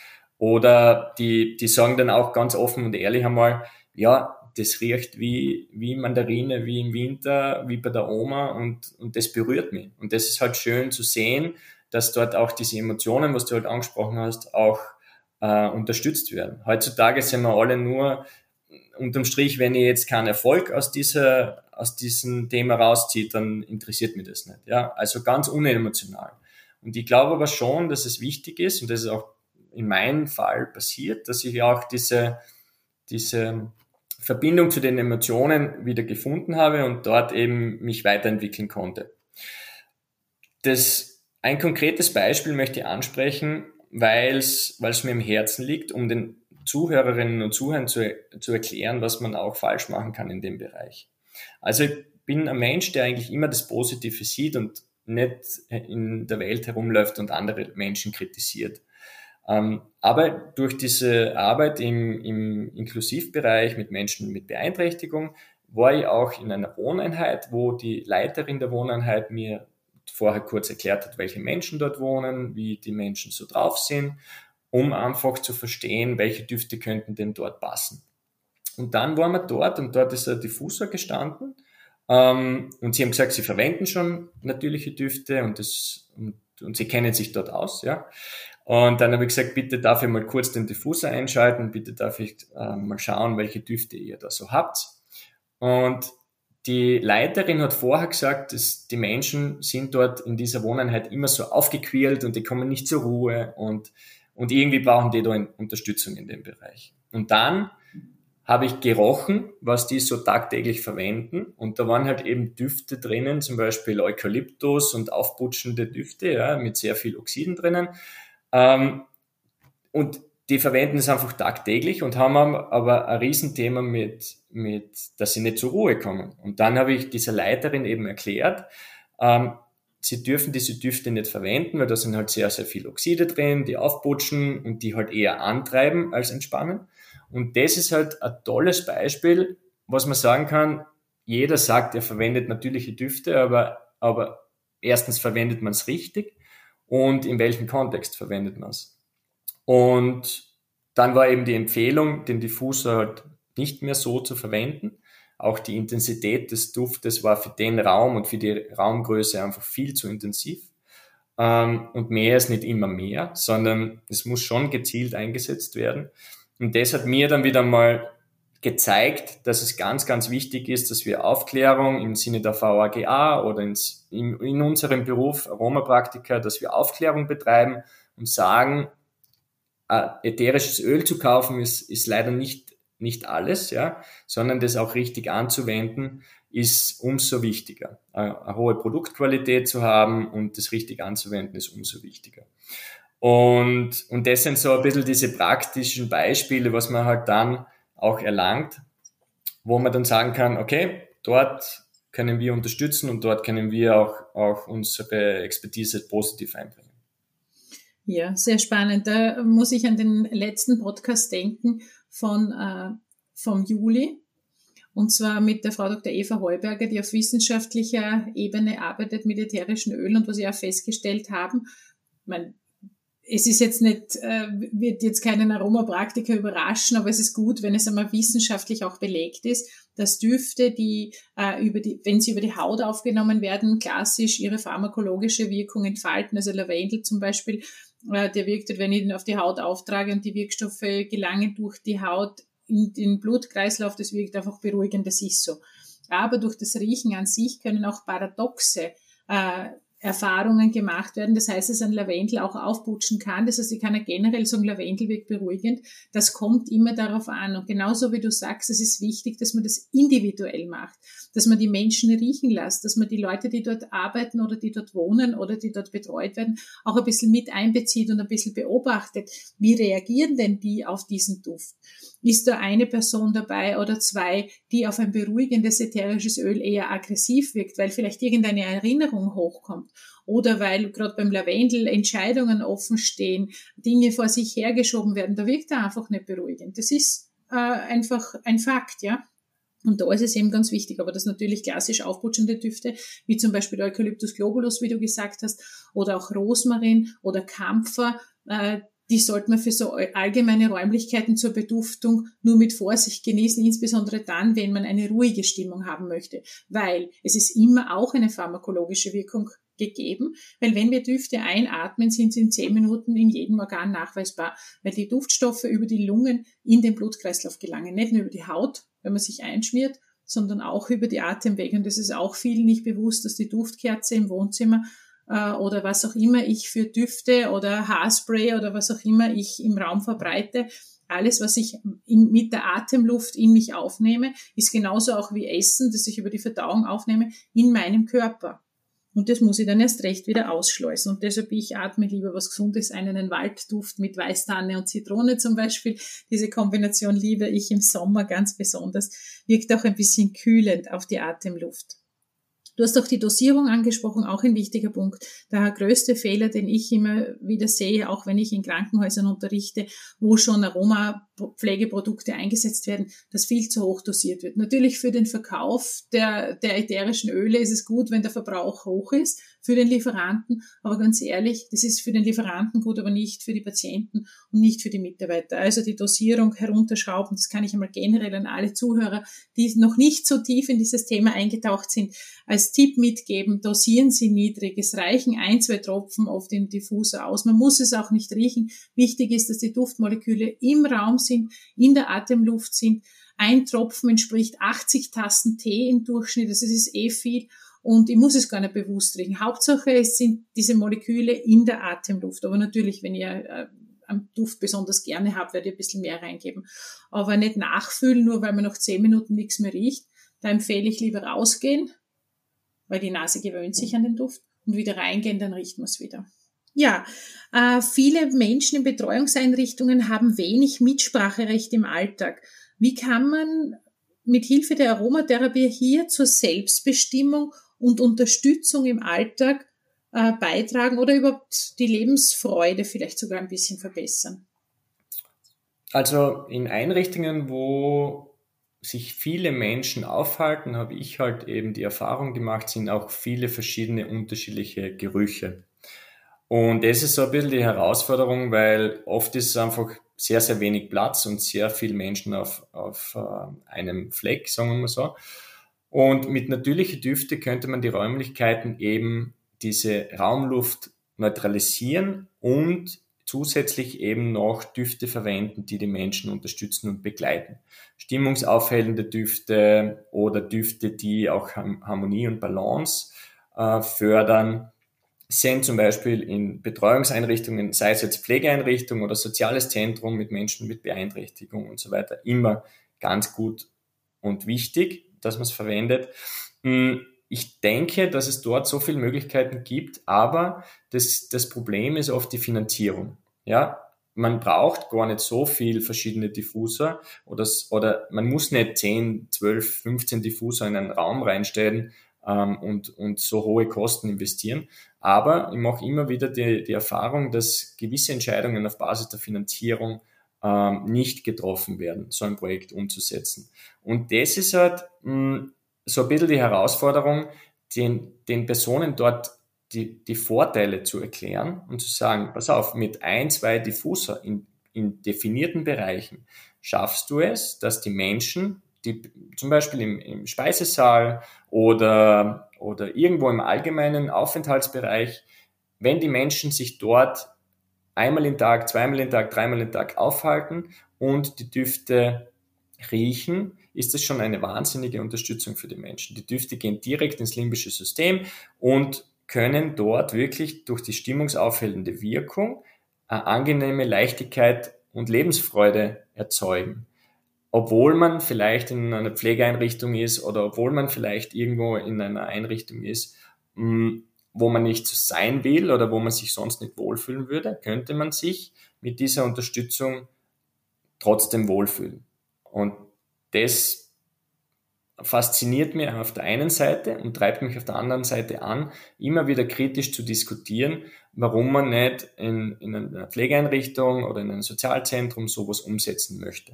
Oder die, die sagen dann auch ganz offen und ehrlich einmal, ja, das riecht wie, wie Mandarine, wie im Winter, wie bei der Oma und, und das berührt mich. Und das ist halt schön zu sehen, dass dort auch diese Emotionen, was du halt angesprochen hast, auch äh, unterstützt werden. Heutzutage sind wir alle nur unterm Strich, wenn ich jetzt keinen Erfolg aus dieser, aus diesem Thema rausziehe, dann interessiert mich das nicht. Ja, also ganz unemotional. Und ich glaube aber schon, dass es wichtig ist, und das ist auch in meinem Fall passiert, dass ich auch diese, diese Verbindung zu den Emotionen wieder gefunden habe und dort eben mich weiterentwickeln konnte. Das, ein konkretes Beispiel möchte ich ansprechen, weil es, weil es mir im Herzen liegt, um den Zuhörerinnen und Zuhörern zu, zu erklären, was man auch falsch machen kann in dem Bereich. Also ich bin ein Mensch, der eigentlich immer das Positive sieht und nicht in der Welt herumläuft und andere Menschen kritisiert. Ähm, aber durch diese Arbeit im, im Inklusivbereich mit Menschen mit Beeinträchtigung war ich auch in einer Wohneinheit, wo die Leiterin der Wohneinheit mir vorher kurz erklärt hat, welche Menschen dort wohnen, wie die Menschen so drauf sind, um einfach zu verstehen, welche Düfte könnten denn dort passen. Und dann waren wir dort und dort ist ein Diffusor gestanden ähm, und sie haben gesagt, sie verwenden schon natürliche Düfte und, das, und, und sie kennen sich dort aus, ja. Und dann habe ich gesagt, bitte darf ich mal kurz den Diffuser einschalten, bitte darf ich äh, mal schauen, welche Düfte ihr da so habt. Und die Leiterin hat vorher gesagt, dass die Menschen sind dort in dieser Wohneinheit immer so aufgequält und die kommen nicht zur Ruhe und, und irgendwie brauchen die da Unterstützung in dem Bereich. Und dann habe ich gerochen, was die so tagtäglich verwenden. Und da waren halt eben Düfte drinnen, zum Beispiel Eukalyptus und aufputschende Düfte, ja, mit sehr viel Oxiden drinnen. Ähm, und die verwenden es einfach tagtäglich und haben aber ein Riesenthema mit, mit, dass sie nicht zur Ruhe kommen. Und dann habe ich dieser Leiterin eben erklärt, ähm, sie dürfen diese Düfte nicht verwenden, weil da sind halt sehr, sehr viel Oxide drin, die aufputschen und die halt eher antreiben als entspannen. Und das ist halt ein tolles Beispiel, was man sagen kann, jeder sagt, er verwendet natürliche Düfte, aber, aber erstens verwendet man es richtig und in welchem Kontext verwendet man es. Und dann war eben die Empfehlung, den Diffuser halt nicht mehr so zu verwenden. Auch die Intensität des Duftes war für den Raum und für die Raumgröße einfach viel zu intensiv. Und mehr ist nicht immer mehr, sondern es muss schon gezielt eingesetzt werden. Und das hat mir dann wieder mal gezeigt, dass es ganz, ganz wichtig ist, dass wir Aufklärung im Sinne der V A G A oder ins, in, in unserem Beruf Aromapraktiker, dass wir Aufklärung betreiben und sagen, äh, ätherisches Öl zu kaufen ist, ist leider nicht, nicht alles, ja, sondern das auch richtig anzuwenden, ist umso wichtiger. Eine, eine hohe Produktqualität zu haben und das richtig anzuwenden ist umso wichtiger. Und, und das sind so ein bisschen diese praktischen Beispiele, was man halt dann auch erlangt, wo man dann sagen kann, okay, dort können wir unterstützen und dort können wir auch, auch unsere Expertise positiv einbringen. Ja, sehr spannend. Da muss ich an den letzten Podcast denken von, äh, vom Juli. Und zwar mit der Frau Doktor Eva Heuberger, die auf wissenschaftlicher Ebene arbeitet mit ätherischen Ölen und wo sie auch festgestellt haben, man, es ist jetzt nicht, äh, wird jetzt keinen Aromapraktiker überraschen, aber es ist gut, wenn es einmal wissenschaftlich auch belegt ist, dass Düfte, die äh, über die, wenn sie über die Haut aufgenommen werden, klassisch ihre pharmakologische Wirkung entfalten. Also Lavendel zum Beispiel, äh, der wirkt, wenn ich ihn auf die Haut auftrage und die Wirkstoffe gelangen durch die Haut in den Blutkreislauf, das wirkt einfach beruhigend, das ist so. Aber durch das Riechen an sich können auch paradoxe äh, Erfahrungen gemacht werden. Das heißt, dass ein Lavendel auch aufputschen kann. Das heißt, ich kann ja generell sagen, Lavendel wirkt beruhigend. Das kommt immer darauf an. Und genauso wie du sagst, es ist wichtig, dass man das individuell macht, dass man die Menschen riechen lässt, dass man die Leute, die dort arbeiten oder die dort wohnen oder die dort betreut werden, auch ein bisschen mit einbezieht und ein bisschen beobachtet. Wie reagieren denn die auf diesen Duft? Ist da eine Person dabei oder zwei, die auf ein beruhigendes ätherisches Öl eher aggressiv wirkt, weil vielleicht irgendeine Erinnerung hochkommt oder weil gerade beim Lavendel Entscheidungen offen stehen, Dinge vor sich hergeschoben werden, da wirkt er einfach nicht beruhigend. Das ist äh, einfach ein Fakt, ja. Und da ist es eben ganz wichtig, aber das natürlich klassisch aufputschende Düfte, wie zum Beispiel Eucalyptus globulus, wie du gesagt hast, oder auch Rosmarin oder Kampfer, äh, die sollte man für so allgemeine Räumlichkeiten zur Beduftung nur mit Vorsicht genießen, insbesondere dann, wenn man eine ruhige Stimmung haben möchte, weil es ist immer auch eine pharmakologische Wirkung gegeben, weil wenn wir Düfte einatmen, sind sie in zehn Minuten in jedem Organ nachweisbar, weil die Duftstoffe über die Lungen in den Blutkreislauf gelangen, nicht nur über die Haut, wenn man sich einschmiert, sondern auch über die Atemwege. Und das ist auch vielen nicht bewusst, dass die Duftkerze im Wohnzimmer oder was auch immer ich für Düfte oder Haarspray oder was auch immer ich im Raum verbreite, alles, was ich in, mit der Atemluft in mich aufnehme, ist genauso auch wie Essen, das ich über die Verdauung aufnehme, in meinem Körper. Und das muss ich dann erst recht wieder ausschleusen. Und deshalb, ich atme lieber was Gesundes ein, einen Waldduft mit Weißtanne und Zitrone zum Beispiel. Diese Kombination liebe ich im Sommer ganz besonders. Wirkt auch ein bisschen kühlend auf die Atemluft. Du hast auch die Dosierung angesprochen, auch ein wichtiger Punkt. Der größte Fehler, den ich immer wieder sehe, auch wenn ich in Krankenhäusern unterrichte, wo schon Aromapflegeprodukte eingesetzt werden, dass viel zu hoch dosiert wird. Natürlich für den Verkauf der, der ätherischen Öle ist es gut, wenn der Verbrauch hoch ist für den Lieferanten, aber ganz ehrlich, das ist für den Lieferanten gut, aber nicht für die Patienten und nicht für die Mitarbeiter. Also die Dosierung herunterschrauben, das kann ich einmal generell an alle Zuhörer, die noch nicht so tief in dieses Thema eingetaucht sind, als als Tipp mitgeben, dosieren Sie niedrig. Es reichen ein, zwei Tropfen auf dem Diffuser aus. Man muss es auch nicht riechen. Wichtig ist, dass die Duftmoleküle im Raum sind, in der Atemluft sind. Ein Tropfen entspricht achtzig Tassen Tee im Durchschnitt. Also das ist eh viel. Und ich muss es gar nicht bewusst riechen. Hauptsache, es sind diese Moleküle in der Atemluft. Aber natürlich, wenn ihr äh, am Duft besonders gerne habt, werde ich ein bisschen mehr reingeben. Aber nicht nachfüllen, nur weil man nach zehn Minuten nichts mehr riecht. Da empfehle ich lieber rausgehen, weil die Nase gewöhnt sich an den Duft, und wieder reingehen, dann riecht man es wieder. Ja, äh, viele Menschen in Betreuungseinrichtungen haben wenig Mitspracherecht im Alltag. Wie kann man mit Hilfe der Aromatherapie hier zur Selbstbestimmung und Unterstützung im Alltag äh, beitragen oder überhaupt die Lebensfreude vielleicht sogar ein bisschen verbessern? Also in Einrichtungen, wo sich viele Menschen aufhalten, habe ich halt eben die Erfahrung gemacht, sind auch viele verschiedene unterschiedliche Gerüche. Und das ist so ein bisschen die Herausforderung, weil oft ist es einfach sehr, sehr wenig Platz und sehr viele Menschen auf, auf äh, einem Fleck, sagen wir mal so. Und mit natürlichen Düften könnte man die Räumlichkeiten eben diese Raumluft neutralisieren und zusätzlich eben noch Düfte verwenden, die die Menschen unterstützen und begleiten. Stimmungsaufhellende Düfte oder Düfte, die auch Harmonie und Balance äh, fördern, sind zum Beispiel in Betreuungseinrichtungen, sei es jetzt Pflegeeinrichtung oder soziales Zentrum mit Menschen mit Beeinträchtigung und so weiter, immer ganz gut und wichtig, dass man es verwendet. Ich denke, dass es dort so viele Möglichkeiten gibt, aber das, das Problem ist oft die Finanzierung. Ja, man braucht gar nicht so viel verschiedene Diffuser oder, oder man muss nicht zehn, zwölf, fünfzehn Diffuser in einen Raum reinstellen ähm, und, und so hohe Kosten investieren. Aber ich mache immer wieder die, die Erfahrung, dass gewisse Entscheidungen auf Basis der Finanzierung ähm, nicht getroffen werden, so ein Projekt umzusetzen. Und das ist halt mh, so ein bisschen die Herausforderung, den, den Personen dort die, die Vorteile zu erklären und zu sagen, pass auf, mit ein, zwei Diffuser in, in definierten Bereichen schaffst du es, dass die Menschen, die zum Beispiel im, im Speisesaal oder, oder irgendwo im allgemeinen Aufenthaltsbereich, wenn die Menschen sich dort einmal im Tag, zweimal im Tag, dreimal im Tag aufhalten und die Düfte riechen, ist das schon eine wahnsinnige Unterstützung für die Menschen. Die Düfte gehen direkt ins limbische System und können dort wirklich durch die stimmungsaufhellende Wirkung eine angenehme Leichtigkeit und Lebensfreude erzeugen. Obwohl man vielleicht in einer Pflegeeinrichtung ist oder obwohl man vielleicht irgendwo in einer Einrichtung ist, wo man nicht sein will oder wo man sich sonst nicht wohlfühlen würde, könnte man sich mit dieser Unterstützung trotzdem wohlfühlen. Und das fasziniert mich auf der einen Seite und treibt mich auf der anderen Seite an, immer wieder kritisch zu diskutieren, warum man nicht in, in einer Pflegeeinrichtung oder in einem Sozialzentrum sowas umsetzen möchte.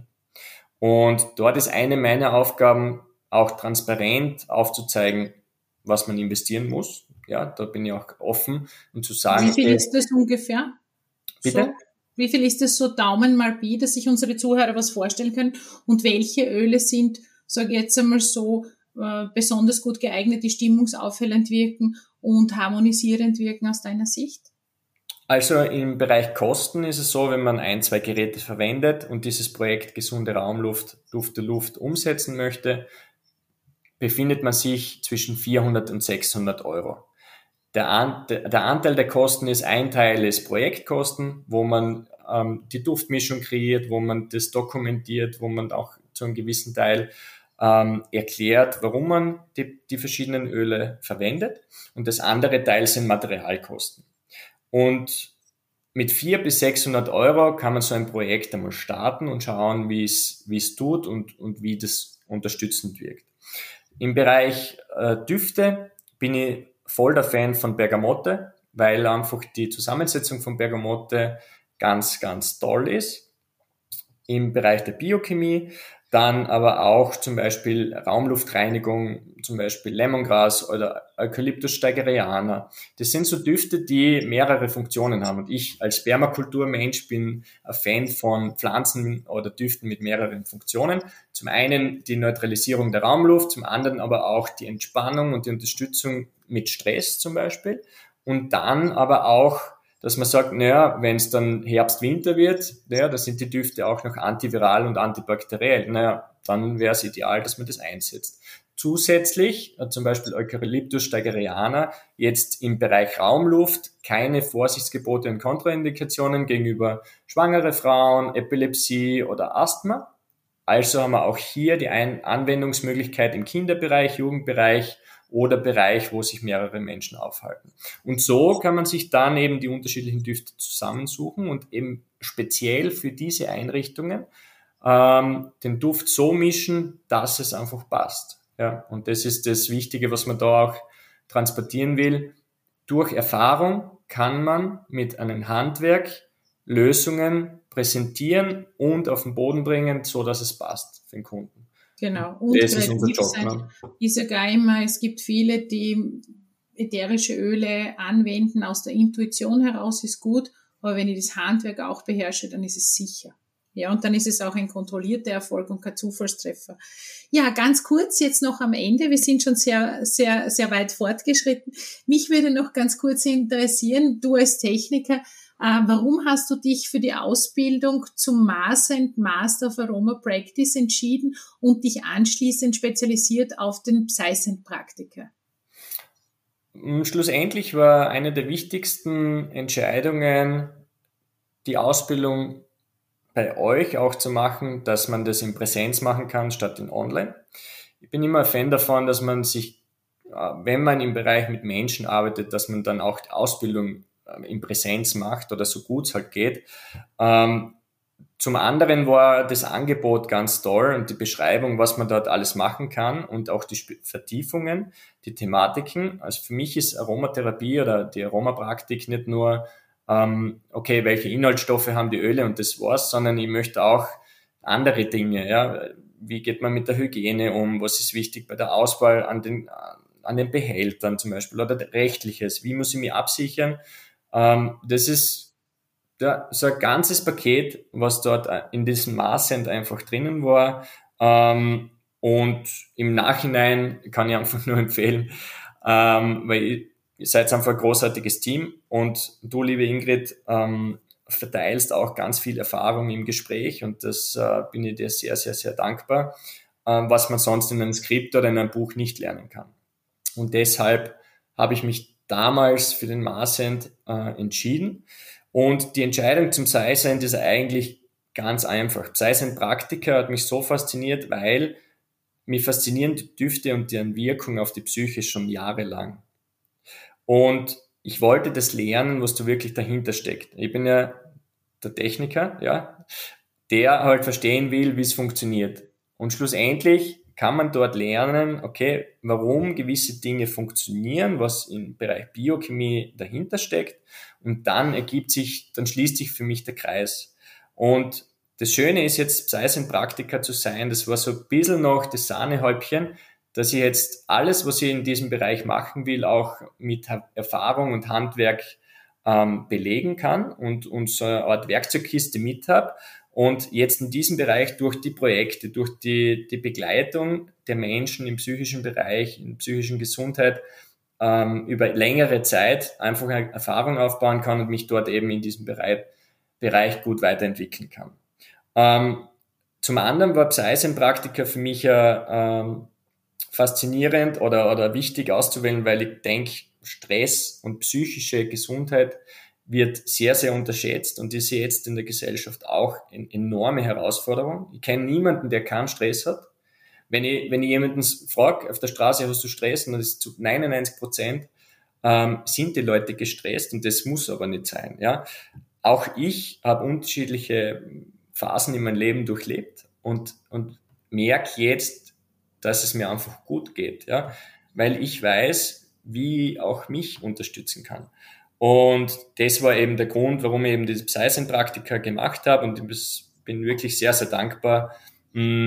Und dort ist eine meiner Aufgaben, auch transparent aufzuzeigen, was man investieren muss. Ja, da bin ich auch offen, um zu sagen. Wie viel okay, ist das ungefähr? Bitte? So? Wie viel ist das so Daumen mal Pi, dass sich unsere Zuhörer was vorstellen können? Und welche Öle sind, sage ich jetzt einmal so, äh, besonders gut geeignet, die stimmungsaufhellend wirken und harmonisierend wirken aus deiner Sicht? Also im Bereich Kosten ist es so, wenn man ein, zwei Geräte verwendet und dieses Projekt gesunde Raumluft, Duft der Luft umsetzen möchte, befindet man sich zwischen vierhundert und sechshundert Euro. Der, An- der Anteil der Kosten ist ein Teil ist Projektkosten, wo man ähm, die Duftmischung kreiert, wo man das dokumentiert, wo man auch zu einem gewissen Teil ähm, erklärt, warum man die, die verschiedenen Öle verwendet. Und das andere Teil sind Materialkosten. Und mit vierhundert bis sechshundert Euro kann man so ein Projekt einmal starten und schauen, wie es wie es tut und, und wie das unterstützend wirkt. Im Bereich äh, Düfte bin ich voll der Fan von Bergamotte, weil einfach die Zusammensetzung von Bergamotte ganz, ganz toll ist. Im Bereich der Biochemie, Dann aber auch zum Beispiel Raumluftreinigung, zum Beispiel Lemongrass oder Eucalyptus staigeriana. Das sind so Düfte, die mehrere Funktionen haben. Und ich als Permakulturmensch bin ein Fan von Pflanzen oder Düften mit mehreren Funktionen. Zum einen die Neutralisierung der Raumluft, zum anderen aber auch die Entspannung und die Unterstützung mit Stress zum Beispiel. Und dann aber auch, dass man sagt, naja, wenn es dann Herbst, Winter wird, naja, da sind die Düfte auch noch antiviral und antibakteriell. Naja, dann wäre es ideal, dass man das einsetzt. Zusätzlich, äh, zum Beispiel Eucalyptus staigeriana, jetzt im Bereich Raumluft keine Vorsichtsgebote und Kontraindikationen gegenüber schwangere Frauen, Epilepsie oder Asthma. Also haben wir auch hier die Ein- Anwendungsmöglichkeit im Kinderbereich, Jugendbereich oder Bereich, wo sich mehrere Menschen aufhalten. Und so kann man sich dann eben die unterschiedlichen Düfte zusammensuchen und eben speziell für diese Einrichtungen ähm, den Duft so mischen, dass es einfach passt. Ja, und das ist das Wichtige, was man da auch transportieren will. Durch Erfahrung kann man mit einem Handwerk Lösungen präsentieren und auf den Boden bringen, so dass es passt für den Kunden. Genau. Und das ist unser Job. Sein, Ne? ist ja gar immer, es gibt viele, die ätherische Öle anwenden aus der Intuition heraus, ist gut, aber wenn ich das Handwerk auch beherrsche, dann ist es sicher. Ja, und dann ist es auch ein kontrollierter Erfolg und kein Zufallstreffer. Ja, ganz kurz jetzt noch am Ende. Wir sind schon sehr, sehr, sehr weit fortgeschritten. Mich würde noch ganz kurz interessieren, du als Techniker, äh, warum hast du dich für die Ausbildung zum Master and Master of Aroma Practice entschieden und dich anschließend spezialisiert auf den Psyscent-Praktiker? Schlussendlich war eine der wichtigsten Entscheidungen, die Ausbildung bei euch auch zu machen, dass man das in Präsenz machen kann, statt in Online. Ich bin immer ein Fan davon, dass man sich, wenn man im Bereich mit Menschen arbeitet, dass man dann auch die Ausbildung in Präsenz macht oder so gut es halt geht. Zum anderen war das Angebot ganz toll und die Beschreibung, was man dort alles machen kann und auch die Vertiefungen, die Thematiken. Also für mich ist Aromatherapie oder die Aromapraktik nicht nur ähm, okay, welche Inhaltsstoffe haben die Öle und das war's, sondern ich möchte auch andere Dinge, ja, wie geht man mit der Hygiene um, was ist wichtig bei der Auswahl an den, an den Behältern zum Beispiel oder rechtliches, wie muss ich mich absichern, ähm, das ist ja, so ein ganzes Paket, was dort in diesem Maßend einfach drinnen war, ähm, und im Nachhinein kann ich einfach nur empfehlen, ähm, weil ich Ihr seid einfach ein großartiges Team und du, liebe Ingrid, ähm, verteilst auch ganz viel Erfahrung im Gespräch und das äh, bin ich dir sehr, sehr, sehr dankbar, ähm, was man sonst in einem Skript oder in einem Buch nicht lernen kann. Und deshalb habe ich mich damals für den Maßend äh, entschieden und die Entscheidung zum Psyscent ist eigentlich ganz einfach. Psyscent Praktika hat mich so fasziniert, weil mich faszinieren die Düfte und deren Wirkung auf die Psyche schon jahrelang. Und ich wollte das lernen, was da wirklich dahinter steckt. Ich bin ja der Techniker, ja, der halt verstehen will, wie es funktioniert. Und schlussendlich kann man dort lernen, okay, warum gewisse Dinge funktionieren, was im Bereich Biochemie dahinter steckt. Und dann ergibt sich, dann schließt sich für mich der Kreis. Und das Schöne ist jetzt, Psyscent-Praktiker zu sein, das war so ein bisschen noch das Sahnehäubchen, dass ich jetzt alles, was ich in diesem Bereich machen will, auch mit Erfahrung und Handwerk ähm, belegen kann und, und so eine Art Werkzeugkiste mit habe. Und jetzt in diesem Bereich durch die Projekte, durch die, die Begleitung der Menschen im psychischen Bereich, in psychischen Gesundheit, ähm, über längere Zeit einfach eine Erfahrung aufbauen kann und mich dort eben in diesem Bereich, Bereich gut weiterentwickeln kann. Ähm, zum anderen war Psyscent-Praktika für mich ein ähm, faszinierend oder, oder wichtig auszuwählen, weil ich denke, Stress und psychische Gesundheit wird sehr, sehr unterschätzt und ist jetzt in der Gesellschaft auch eine enorme Herausforderung. Ich kenne niemanden, der keinen Stress hat. Wenn ich, wenn ich jemanden frage auf der Straße, hast du Stress? Und das ist zu neunundneunzig Prozent ähm, sind die Leute gestresst und das muss aber nicht sein. Ja? Auch ich habe unterschiedliche Phasen in meinem Leben durchlebt und, und merke jetzt, dass es mir einfach gut geht, ja, weil ich weiß, wie auch mich unterstützen kann. Und das war eben der Grund, warum ich eben diese Psyscent-Praktika gemacht habe und ich bin wirklich sehr, sehr dankbar,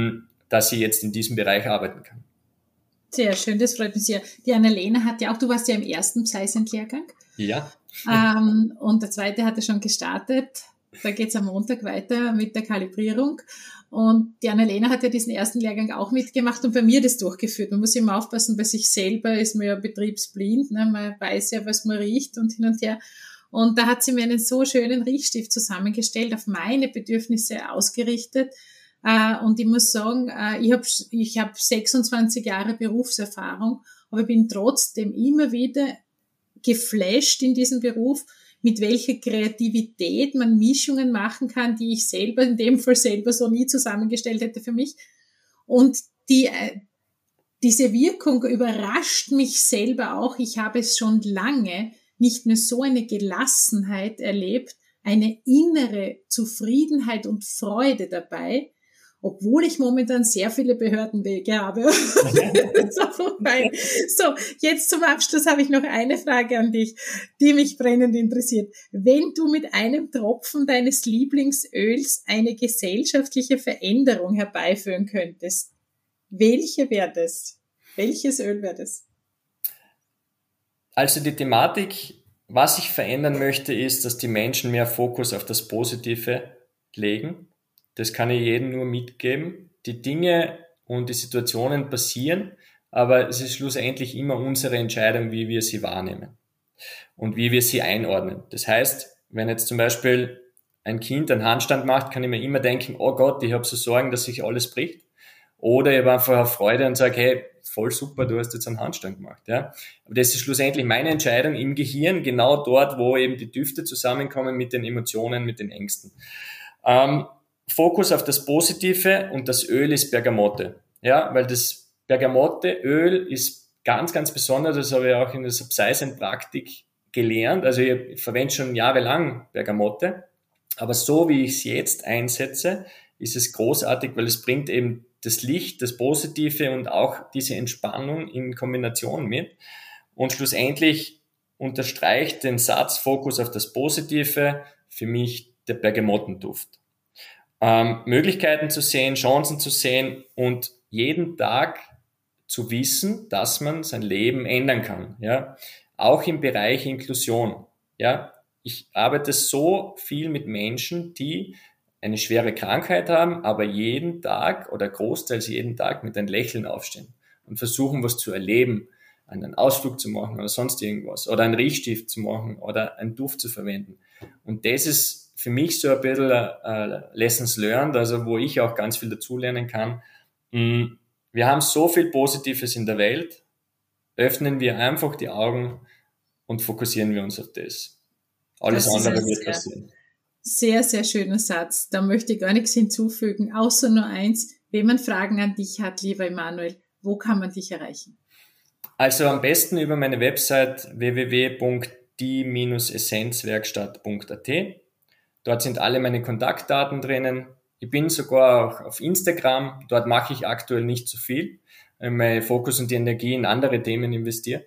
dass ich jetzt in diesem Bereich arbeiten kann. Sehr schön, das freut mich sehr. Die Annalena hat ja auch, du warst ja im ersten Psycent-Lehrgang. Ja. Ähm, und der zweite hatte schon gestartet. Da geht's am Montag weiter mit der Kalibrierung. Und die Annalena hat ja diesen ersten Lehrgang auch mitgemacht und bei mir das durchgeführt. Man muss immer aufpassen, bei sich selber ist man ja betriebsblind. Ne? Man weiß ja, was man riecht und hin und her. Und da hat sie mir einen so schönen Riechstift zusammengestellt, auf meine Bedürfnisse ausgerichtet. Und ich muss sagen, ich habe ich hab sechsundzwanzig Jahre Berufserfahrung, aber ich bin trotzdem immer wieder geflasht in diesem Beruf, mit welcher Kreativität man Mischungen machen kann, die ich selber, in dem Fall selber so nie zusammengestellt hätte für mich. Und die, diese Wirkung überrascht mich selber auch. Ich habe es schon lange nicht mehr so eine Gelassenheit erlebt, eine innere Zufriedenheit und Freude dabei, obwohl ich momentan sehr viele Behördenwege habe. So, jetzt zum Abschluss habe ich noch eine Frage an dich, die mich brennend interessiert. Wenn du mit einem Tropfen deines Lieblingsöls eine gesellschaftliche Veränderung herbeiführen könntest, welche wäre das? Welches Öl wäre das? Also die Thematik, was ich verändern möchte, ist, dass die Menschen mehr Fokus auf das Positive legen. Das kann ich jedem nur mitgeben. Die Dinge und die Situationen passieren, aber es ist schlussendlich immer unsere Entscheidung, wie wir sie wahrnehmen und wie wir sie einordnen. Das heißt, wenn jetzt zum Beispiel ein Kind einen Handstand macht, kann ich mir immer denken, oh Gott, ich habe so Sorgen, dass sich alles bricht. Oder ich habe einfach Freude und sage, hey, voll super, du hast jetzt einen Handstand gemacht. Ja? Aber das ist schlussendlich meine Entscheidung im Gehirn, genau dort, wo eben die Düfte zusammenkommen mit den Emotionen, mit den Ängsten. Ähm, Fokus auf das Positive und das Öl ist Bergamotte. Ja, weil das Bergamotteöl ist ganz, ganz besonders, das habe ich auch in der Psycent-Praktik gelernt. Also ich verwende schon jahrelang Bergamotte, aber so wie ich es jetzt einsetze, ist es großartig, weil es bringt eben das Licht, das Positive und auch diese Entspannung in Kombination mit. Und schlussendlich unterstreicht den Satz Fokus auf das Positive für mich der Bergamottenduft. Ähm, Möglichkeiten zu sehen, Chancen zu sehen und jeden Tag zu wissen, dass man sein Leben ändern kann. Ja, auch im Bereich Inklusion. Ja, ich arbeite so viel mit Menschen, die eine schwere Krankheit haben, aber jeden Tag oder großteils jeden Tag mit einem Lächeln aufstehen und versuchen, was zu erleben, einen Ausflug zu machen oder sonst irgendwas oder einen Riechstift zu machen oder einen Duft zu verwenden. Und das ist für mich so ein bisschen uh, Lessons learned, also wo ich auch ganz viel dazulernen kann. Wir haben so viel Positives in der Welt, öffnen wir einfach die Augen und fokussieren wir uns auf das. Alles das andere wird passieren. Sehr, sehr schöner Satz. Da möchte ich gar nichts hinzufügen, außer nur eins. Wenn man Fragen an dich hat, lieber Emanuel, wo kann man dich erreichen? Also am besten über meine Website w w w punkt die essenzwerkstatt punkt a t. Dort sind alle meine Kontaktdaten drinnen. Ich bin sogar auch auf Instagram. Dort mache ich aktuell nicht so viel, weil mein Fokus und die Energie in andere Themen investiere.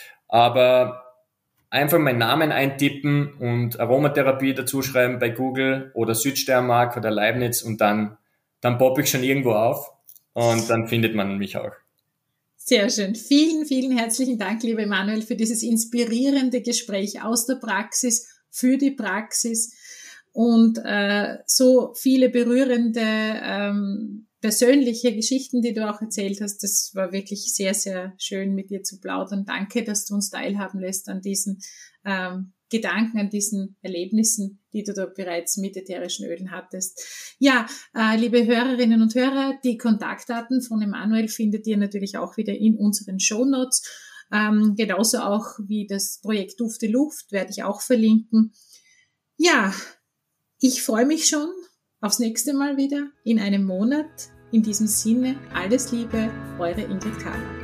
Aber einfach meinen Namen eintippen und Aromatherapie dazuschreiben bei Google oder Südsteiermark oder Leibniz und dann, dann poppe ich schon irgendwo auf und dann findet man mich auch. Sehr schön. Vielen, vielen herzlichen Dank, lieber Emanuel, für dieses inspirierende Gespräch aus der Praxis, für die Praxis. Und äh, so viele berührende, ähm, persönliche Geschichten, die du auch erzählt hast, das war wirklich sehr, sehr schön, mit dir zu plaudern. Danke, dass du uns teilhaben lässt an diesen ähm, Gedanken, an diesen Erlebnissen, die du da bereits mit ätherischen Ölen hattest. Ja, äh, liebe Hörerinnen und Hörer, die Kontaktdaten von Emanuel findet ihr natürlich auch wieder in unseren Shownotes. Ähm, genauso auch wie das Projekt Dufte Luft werde ich auch verlinken. Ja, ich freue mich schon aufs nächste Mal wieder in einem Monat. In diesem Sinne, alles Liebe, eure Ingrid Kahler.